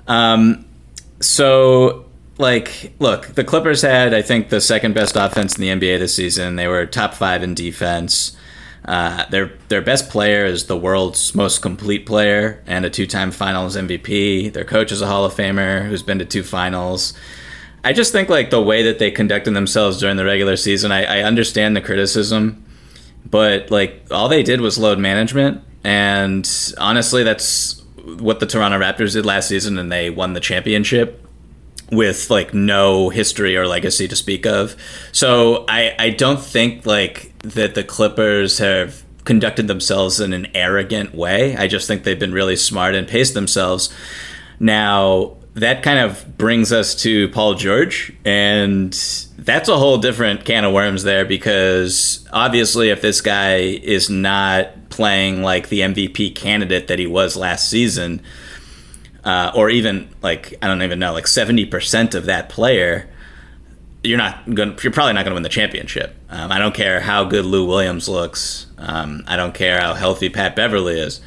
Look, the Clippers had, I think, the second best offense in the NBA this season. They were top 5 in defense. Their best player is the world's most complete player and a 2-time Finals MVP. Their coach is a Hall of Famer who's been to 2 finals. I just think like the way that they conducted themselves during the regular season, I understand the criticism, but like all they did was load management. And honestly, that's what the Toronto Raptors did last season, and they won the championship with like no history or legacy to speak of. So I don't think like that the Clippers have conducted themselves in an arrogant way. I just think they've been really smart and paced themselves. Now that kind of brings us to Paul George, and that's a whole different can of worms there, because obviously if this guy is not playing like the MVP candidate that he was last season, or even like, I don't even know, like 70% of that player, you're probably not going to win the championship. I don't care how good Lou Williams looks. I don't care how healthy Pat Beverly is.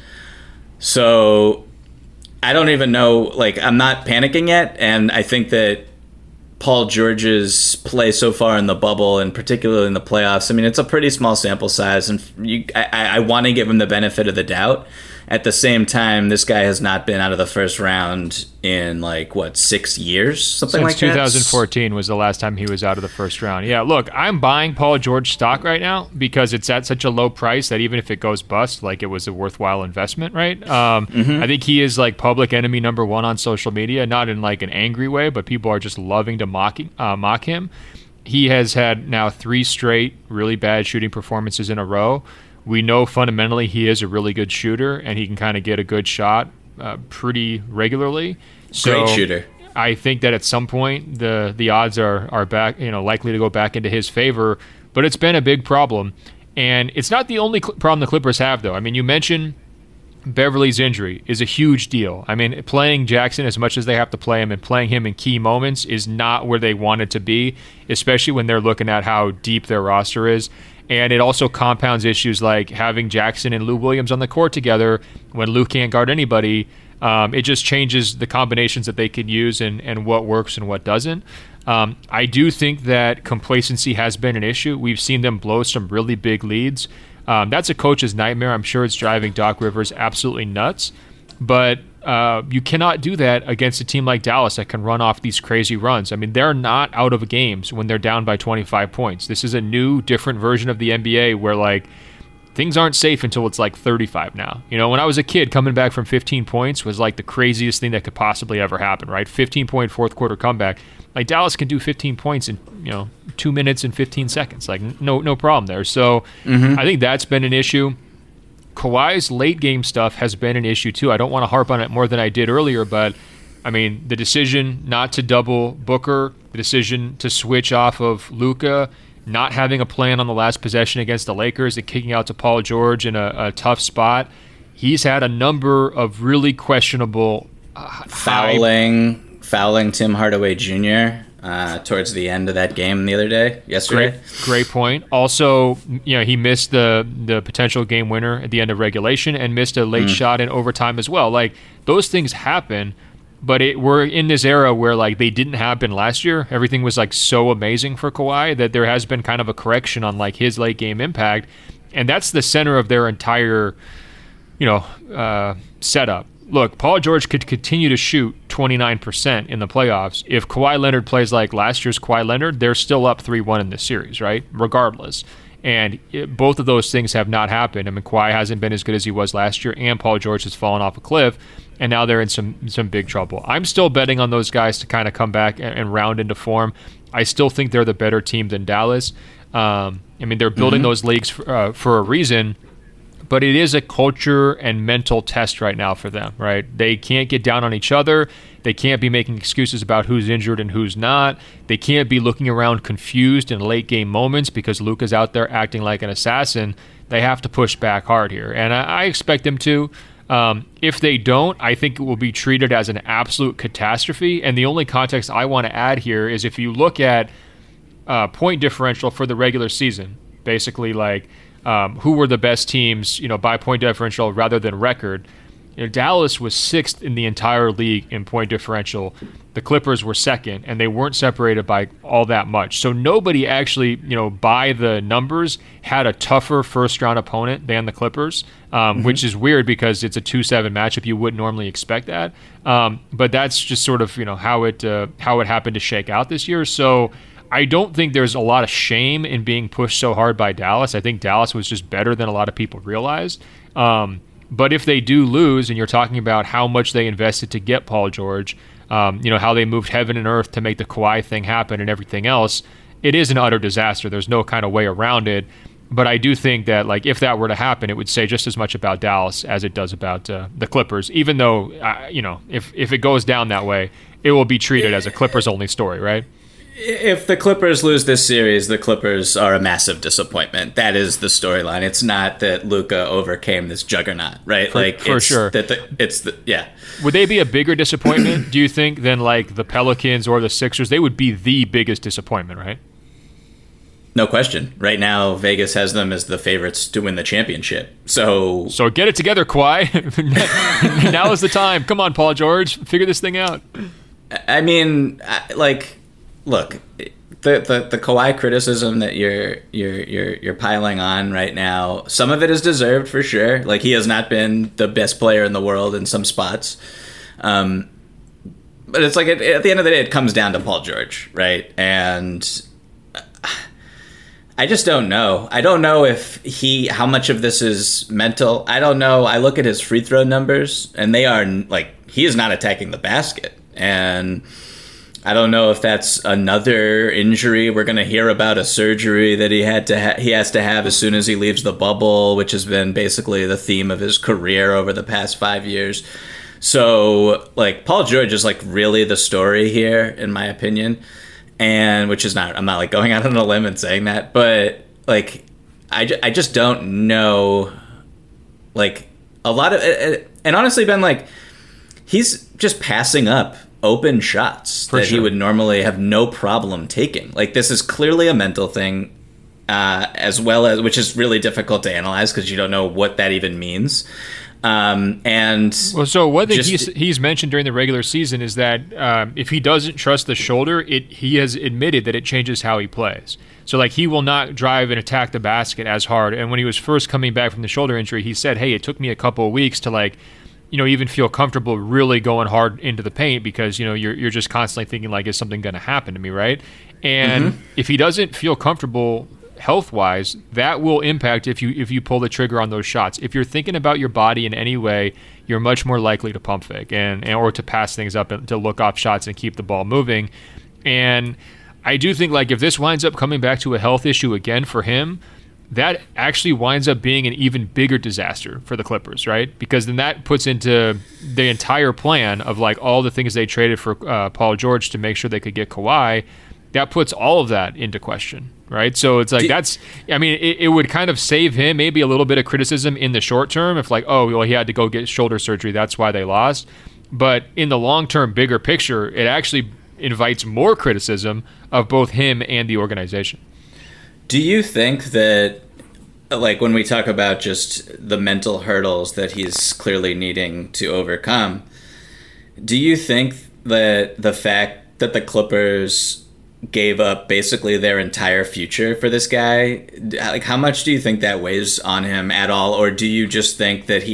So I don't even know, like, I'm not panicking yet. And I think that Paul George's play so far in the bubble, and particularly in the playoffs, I mean, it's a pretty small sample size, and I want to give him the benefit of the doubt. At the same time, this guy has not been out of the first round in 6 years, something Since like that. 2014 was the last time he was out of the first round. Yeah, look, I'm buying Paul George stock right now because it's at such a low price that even if it goes bust, like, it was a worthwhile investment, right? I think he is like public enemy number 1 on social media, not in like an angry way, but people are just loving to mock him. He has had now 3 straight really bad shooting performances in a row. We know fundamentally he is a really good shooter, and he can kind of get a good shot pretty regularly. So great shooter. I think that at some point the odds are back, likely to go back into his favor. But it's been a big problem, and it's not the only problem the Clippers have, though. I mean, you mentioned Beverly's injury is a huge deal. I mean, playing Jackson as much as they have to play him and playing him in key moments is not where they want it to be, especially when they're looking at how deep their roster is. And it also compounds issues like having Jackson and Lou Williams on the court together when Lou can't guard anybody. It just changes the combinations that they can use and what works and what doesn't. I do think that complacency has been an issue. We've seen them blow some really big leads. That's a coach's nightmare. I'm sure it's driving Doc Rivers absolutely nuts. But you cannot do that against a team like Dallas that can run off these crazy runs. I mean, they're not out of games when they're down by 25 points. This is a new, different version of the NBA where, like, things aren't safe until it's like 35 now. When I was a kid, coming back from 15 points was like the craziest thing that could possibly ever happen, right? 15-point fourth quarter comeback. like Dallas can do 15 points in 2 minutes and 15 seconds. Like no problem there. So I think that's been an issue. Kawhi's late game stuff has been an issue too. I don't want to harp on it more than I did earlier, but I mean, the decision not to double Booker, the decision to switch off of Luka, not having a plan on the last possession against the Lakers and kicking out to Paul George in a tough spot. He's had a number of really questionable fouling Tim Hardaway Jr. Towards the end of that game yesterday. Great point. Also, he missed the potential game winner at the end of regulation and missed a late shot in overtime as well. Like, those things happen. But we're in this era where, like, they didn't happen last year. Everything was, like, so amazing for Kawhi that there has been kind of a correction on, like, his late game impact. And that's the center of their entire, setup. Look, Paul George could continue to shoot 29% in the playoffs. If Kawhi Leonard plays like last year's Kawhi Leonard, they're still up 3-1 in this series, right? Regardless. And both of those things have not happened. I mean, Kawhi hasn't been as good as he was last year, and Paul George has fallen off a cliff, and now they're in some big trouble. I'm still betting on those guys to kind of come back and round into form. I still think they're the better team than Dallas. I mean, they're building those leagues for a reason, but it is a culture and mental test right now for them, right? They can't get down on each other. They can't be making excuses about who's injured and who's not. They can't be looking around confused in late game moments because Luka's out there acting like an assassin. They have to push back hard here, and I expect them to. If they don't, I think it will be treated as an absolute catastrophe. And the only context I want to add here is if you look at point differential for the regular season, basically like who were the best teams, by point differential rather than record. Dallas was 6th in the entire league in point differential. The Clippers were 2nd, and they weren't separated by all that much. So nobody actually, by the numbers, had a tougher first-round opponent than the Clippers, which is weird because it's a 2-7 matchup. You wouldn't normally expect that. But that's just sort of, how it happened to shake out this year. So I don't think there's a lot of shame in being pushed so hard by Dallas. I think Dallas was just better than a lot of people realized. But if they do lose, and you're talking about how much they invested to get Paul George, how they moved heaven and earth to make the Kawhi thing happen and everything else, it is an utter disaster. There's no kind of way around it. But I do think that, like, if that were to happen, it would say just as much about Dallas as it does about the Clippers, even though, if it goes down that way, it will be treated as a Clippers-only story, right? If the Clippers lose this series, the Clippers are a massive disappointment. That is the storyline. It's not that Luka overcame this juggernaut, right? For sure. Yeah. Would they be a bigger disappointment, do you think, than like the Pelicans or the Sixers? They would be the biggest disappointment, right? No question. Right now, Vegas has them as the favorites to win the championship. So get it together, Kawhi. Now is the time. Come on, Paul George. Figure this thing out. I mean, look, the Kawhi criticism that you're piling on right now, some of it is deserved for sure. Like, he has not been the best player in the world in some spots. But it's like at the end of the day, it comes down to Paul George, right? And I just don't know. I don't know how much of this is mental. I don't know. I look at his free throw numbers, and they are like, he is not attacking the basket. And I don't know if that's another injury. We're going to hear about a surgery that he has to have as soon as he leaves the bubble, which has been basically the theme of his career over the past 5 years. So, like, Paul George is like really the story here, in my opinion. And which is not, I'm not like going out on a limb and saying that, but like, I just don't know, like, a lot of, and honestly, Ben, like, he's just passing up open shots that he would normally have no problem taking. Like, this is clearly a mental thing, as well as, which is really difficult to analyze because you don't know what that even means. So one thing he's mentioned during the regular season is that if he doesn't trust the shoulder, he has admitted that it changes how he plays. So, like, he will not drive and attack the basket as hard. And when he was first coming back from the shoulder injury, he said, "Hey, it took me a couple of weeks to, like, even feel comfortable really going hard into the paint because, you're just constantly thinking, like, is something going to happen to me, right?" And if he doesn't feel comfortable health-wise, that will impact if you pull the trigger on those shots. If you're thinking about your body in any way, you're much more likely to pump fake and or to pass things up and to look off shots and keep the ball moving. And I do think like if this winds up coming back to a health issue again for him, that actually winds up being an even bigger disaster for the Clippers, right? Because then that puts into the entire plan of like all the things they traded for Paul George to make sure they could get Kawhi. That puts all of that into question, right? So it's like it would kind of save him maybe a little bit of criticism in the short term if like, oh, well, he had to go get shoulder surgery, that's why they lost. But in the long-term, bigger picture, it actually invites more criticism of both him and the organization. Do you think that, like, when we talk about just the mental hurdles that he's clearly needing to overcome, do you think that the fact that the Clippers gave up basically their entire future for this guy, like, how much do you think that weighs on him at all? Or do you just think that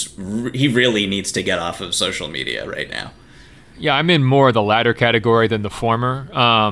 he really needs to get off of social media right now? Yeah, I'm in more of the latter category than the former.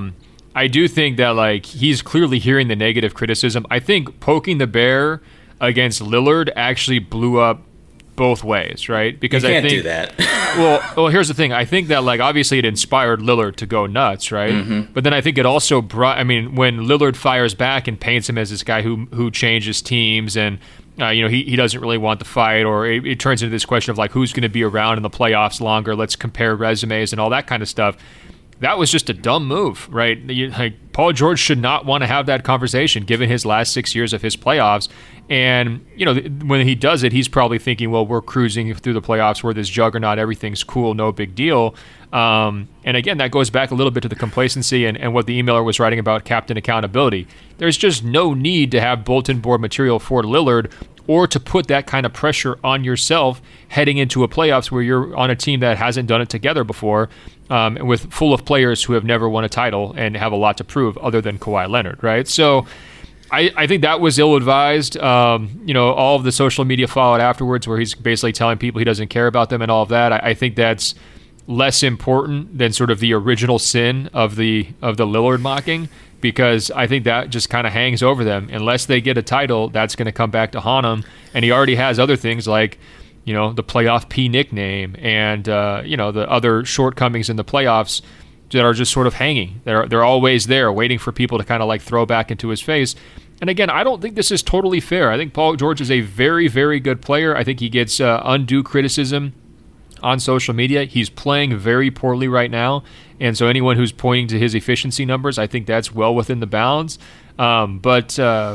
I do think that like he's clearly hearing the negative criticism. I think poking the bear against Lillard actually blew up both ways, right? Because you can't I think do that. well, here's the thing. I think that like obviously it inspired Lillard to go nuts, right? Mm-hmm. But then I think it also brought. I mean, when Lillard fires back and paints him as this guy who changes teams and he doesn't really want the fight, or it turns into this question of like who's going to be around in the playoffs longer. Let's compare resumes and all that kind of stuff. That was just a dumb move, right? Like Paul George should not want to have that conversation given his last 6 years of his playoffs. And, when he does it, he's probably thinking, well, we're cruising through the playoffs. We're this juggernaut. Everything's cool. No big deal. And again, that goes back a little bit to the complacency and what the emailer was writing about captain accountability. There's just no need to have bulletin board material for Lillard or to put that kind of pressure on yourself heading into a playoffs where you're on a team that hasn't done it together before, with full of players who have never won a title and have a lot to prove other than Kawhi Leonard, right? So I think that was ill-advised. All of the social media followed afterwards where he's basically telling people he doesn't care about them and all of that. I think that's less important than sort of the original sin of the Lillard mocking, because I think that just kind of hangs over them. Unless they get a title, that's going to come back to haunt him. And he already has other things like, the playoff P nickname and, the other shortcomings in the playoffs that are just sort of hanging. They're always there waiting for people to kind of like throw back into his face. And again, I don't think this is totally fair. I think Paul George is a very, very good player. I think he gets undue criticism on social media. He's playing very poorly right now. And so anyone who's pointing to his efficiency numbers, I think that's well within the bounds. But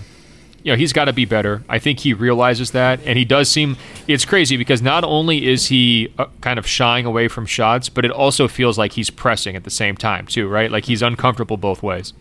he's got to be better. I think he realizes that. And he does seem, it's crazy because not only is he kind of shying away from shots, but it also feels like he's pressing at the same time too, right? Like he's uncomfortable both ways.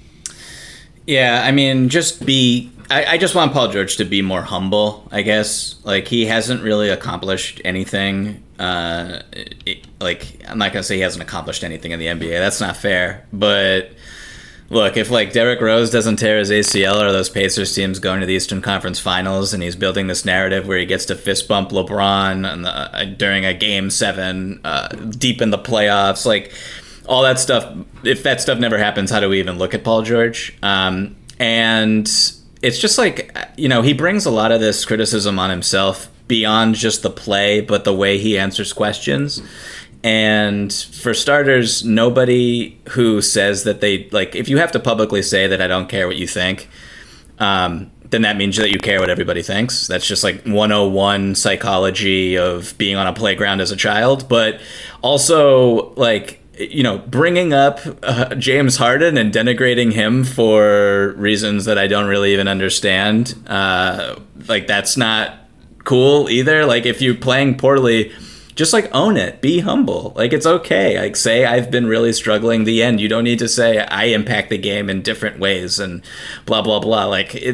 Yeah, I mean, I just want Paul George to be more humble, I guess. Like, he hasn't really accomplished anything. I'm not going to say he hasn't accomplished anything in the NBA. That's not fair. But, look, if, like, Derrick Rose doesn't tear his ACL or those Pacers teams going to the Eastern Conference Finals and he's building this narrative where he gets to fist bump LeBron during a Game 7 deep in the playoffs, like, all that stuff, if that stuff never happens, how do we even look at Paul George? And it's just like, he brings a lot of this criticism on himself beyond just the play, but the way he answers questions. And for starters, nobody who says that if you have to publicly say that I don't care what you think, then that means that you care what everybody thinks. That's just like 101 psychology of being on a playground as a child. But also, like, bringing up James Harden and denigrating him for reasons that I don't really even understand, that's not cool either. Like, if you're playing poorly, just, like, own it. Be humble. Like, it's okay. Like, say, I've been really struggling. The end. You don't need to say, I impact the game in different ways and blah, blah, blah. Like, dude,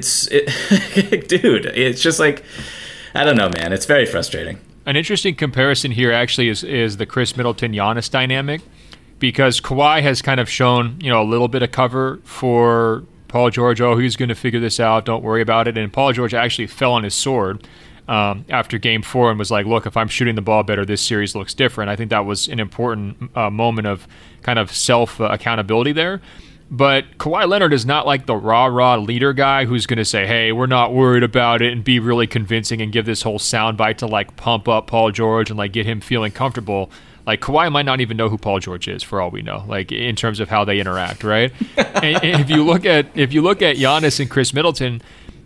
it's just like, I don't know, man. It's very frustrating. An interesting comparison here actually is the Chris Middleton-Giannis dynamic, because Kawhi has kind of shown, a little bit of cover for Paul George. Oh, he's going to figure this out. Don't worry about it. And Paul George actually fell on his sword after Game 4 and was like, look, if I'm shooting the ball better, this series looks different. I think that was an important moment of kind of self-accountability there. But Kawhi Leonard is not like the rah-rah leader guy who's going to say, hey, we're not worried about it, and be really convincing and give this whole soundbite to like pump up Paul George and like get him feeling comfortable. Like Kawhi might not even know who Paul George is for all we know, like in terms of how they interact, right? and if you look at Giannis and Chris Middleton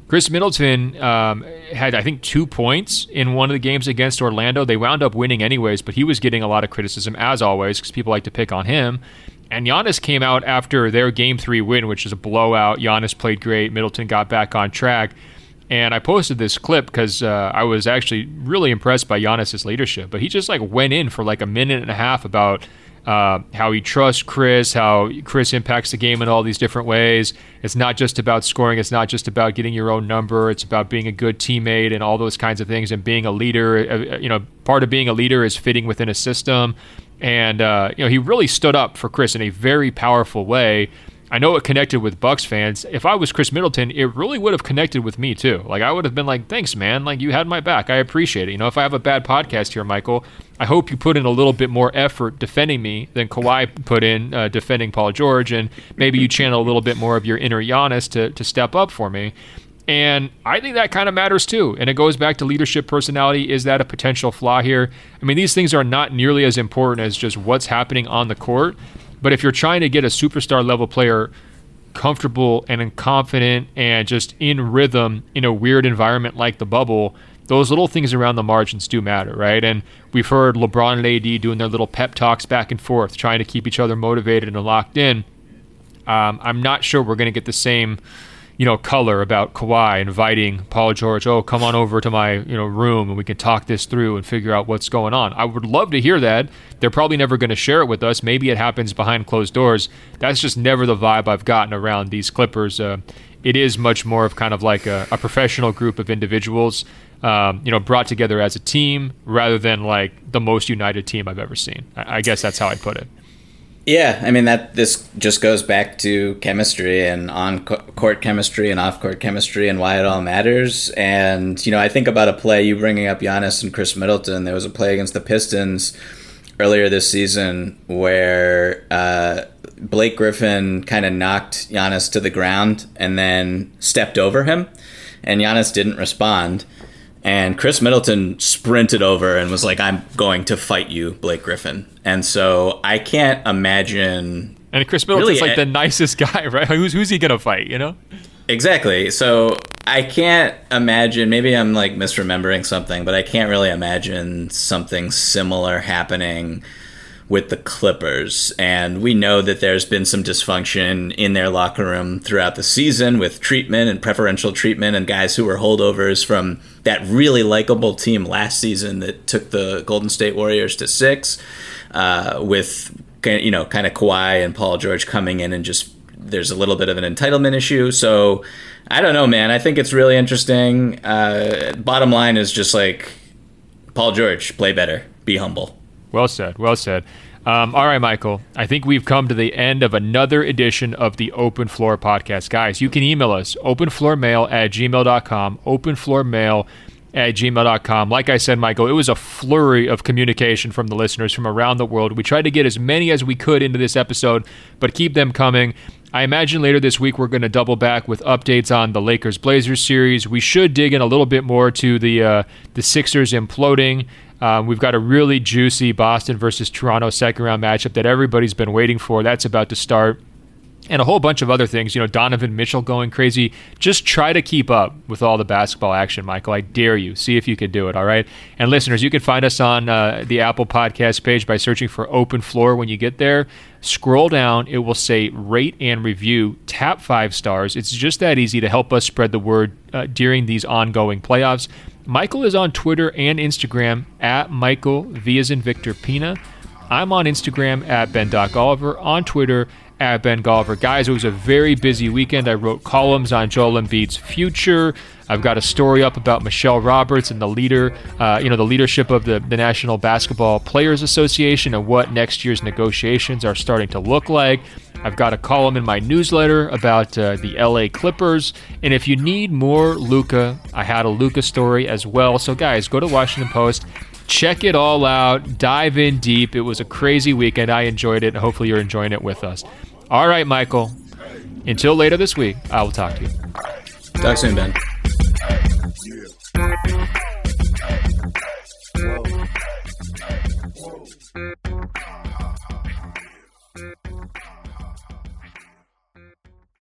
had, I think, 2 points in one of the games against Orlando. They wound up winning anyways, but he was getting a lot of criticism, as always, because people like to pick on him. And Giannis came out after their Game 3 win, which is a blowout. Giannis played great. Middleton got back on track. And I posted this clip because I was actually really impressed by Giannis's leadership. But he just like went in for like a minute and a half about how he trusts Chris, how Chris impacts the game in all these different ways. It's not just about scoring. It's not just about getting your own number. It's about being a good teammate and all those kinds of things, and being a leader. Part of being a leader is fitting within a system. And he really stood up for Chris in a very powerful way. I know it connected with Bucks fans. If I was Chris Middleton, it really would have connected with me too. Like I would have been like, thanks, man. Like you had my back. I appreciate it. If I have a bad podcast here, Michael, I hope you put in a little bit more effort defending me than Kawhi put in defending Paul George. And maybe you channel a little bit more of your inner Giannis to step up for me. And I think that kind of matters too. And it goes back to leadership personality. Is that a potential flaw here? I mean, these things are not nearly as important as just what's happening on the court. But if you're trying to get a superstar level player comfortable and confident and just in rhythm in a weird environment like the bubble, those little things around the margins do matter, right? And we've heard LeBron and AD doing their little pep talks back and forth, trying to keep each other motivated and locked in. I'm not sure we're going to get the same color about Kawhi inviting Paul George, come on over to my room and we can talk this through and figure out what's going on. I would love to hear that. They're probably never going to share it with us. Maybe it happens behind closed doors. That's just never the vibe I've gotten around these Clippers. It is much more of kind of like a professional group of individuals, brought together as a team rather than like the most united team I've ever seen. I guess that's how I'd put it. Yeah, I mean, this just goes back to chemistry and on-court chemistry and off-court chemistry and why it all matters. And, I think about a play, you bringing up Giannis and Chris Middleton. There was a play against the Pistons earlier this season where Blake Griffin kind of knocked Giannis to the ground and then stepped over him, and Giannis didn't respond. And Chris Middleton sprinted over and was like, I'm going to fight you, Blake Griffin. And so I can't imagine... And Chris Middleton's really, like the nicest guy, right? Who's he going to fight, Exactly. So I can't imagine, maybe I'm like misremembering something, but I can't really imagine something similar happening with the Clippers. And we know that there's been some dysfunction in their locker room throughout the season with treatment and preferential treatment and guys who were holdovers from that really likable team last season that took the Golden State Warriors to 6, with kind of Kawhi and Paul George coming in and just there's a little bit of an entitlement issue. So I don't know, man. I think it's really interesting. Bottom line is just like, Paul George, play better, be humble. Well said. Well said. All right, Michael. I think we've come to the end of another edition of the Open Floor podcast. Guys, you can email us, openfloormail@gmail.com, openfloormail@gmail.com. Like I said, Michael, it was a flurry of communication from the listeners from around the world. We tried to get as many as we could into this episode, but keep them coming. I imagine later this week we're going to double back with updates on the Lakers-Blazers series. We should dig in a little bit more to the Sixers imploding. We've got a really juicy Boston versus Toronto second-round matchup that everybody's been waiting for. That's about to start. And a whole bunch of other things. Donovan Mitchell going crazy. Just try to keep up with all the basketball action, Michael. I dare you. See if you can do it, all right? And listeners, you can find us on the Apple Podcast page by searching for Open Floor. When you get there, scroll down. It will say rate and review. Tap 5 stars. It's just that easy to help us spread the word during these ongoing playoffs. Michael is on Twitter and Instagram at Michael V as in Victor Pina. I'm on Instagram at Ben.Golliver, on Twitter at Ben Golliver. Guys, it was a very busy weekend. I wrote columns on Joel Embiid's future. I've got a story up about Michelle Roberts and the leadership of the National Basketball Players Association and what next year's negotiations are starting to look like. I've got a column in my newsletter about the LA Clippers. And if you need more Luka, I had a Luka story as well. So guys, go to Washington Post. Check it all out. Dive in deep. It was a crazy weekend. I enjoyed it. And hopefully you're enjoying it with us. All right, Michael. Until later this week, I will talk to you. Talk soon, Ben. Whoa.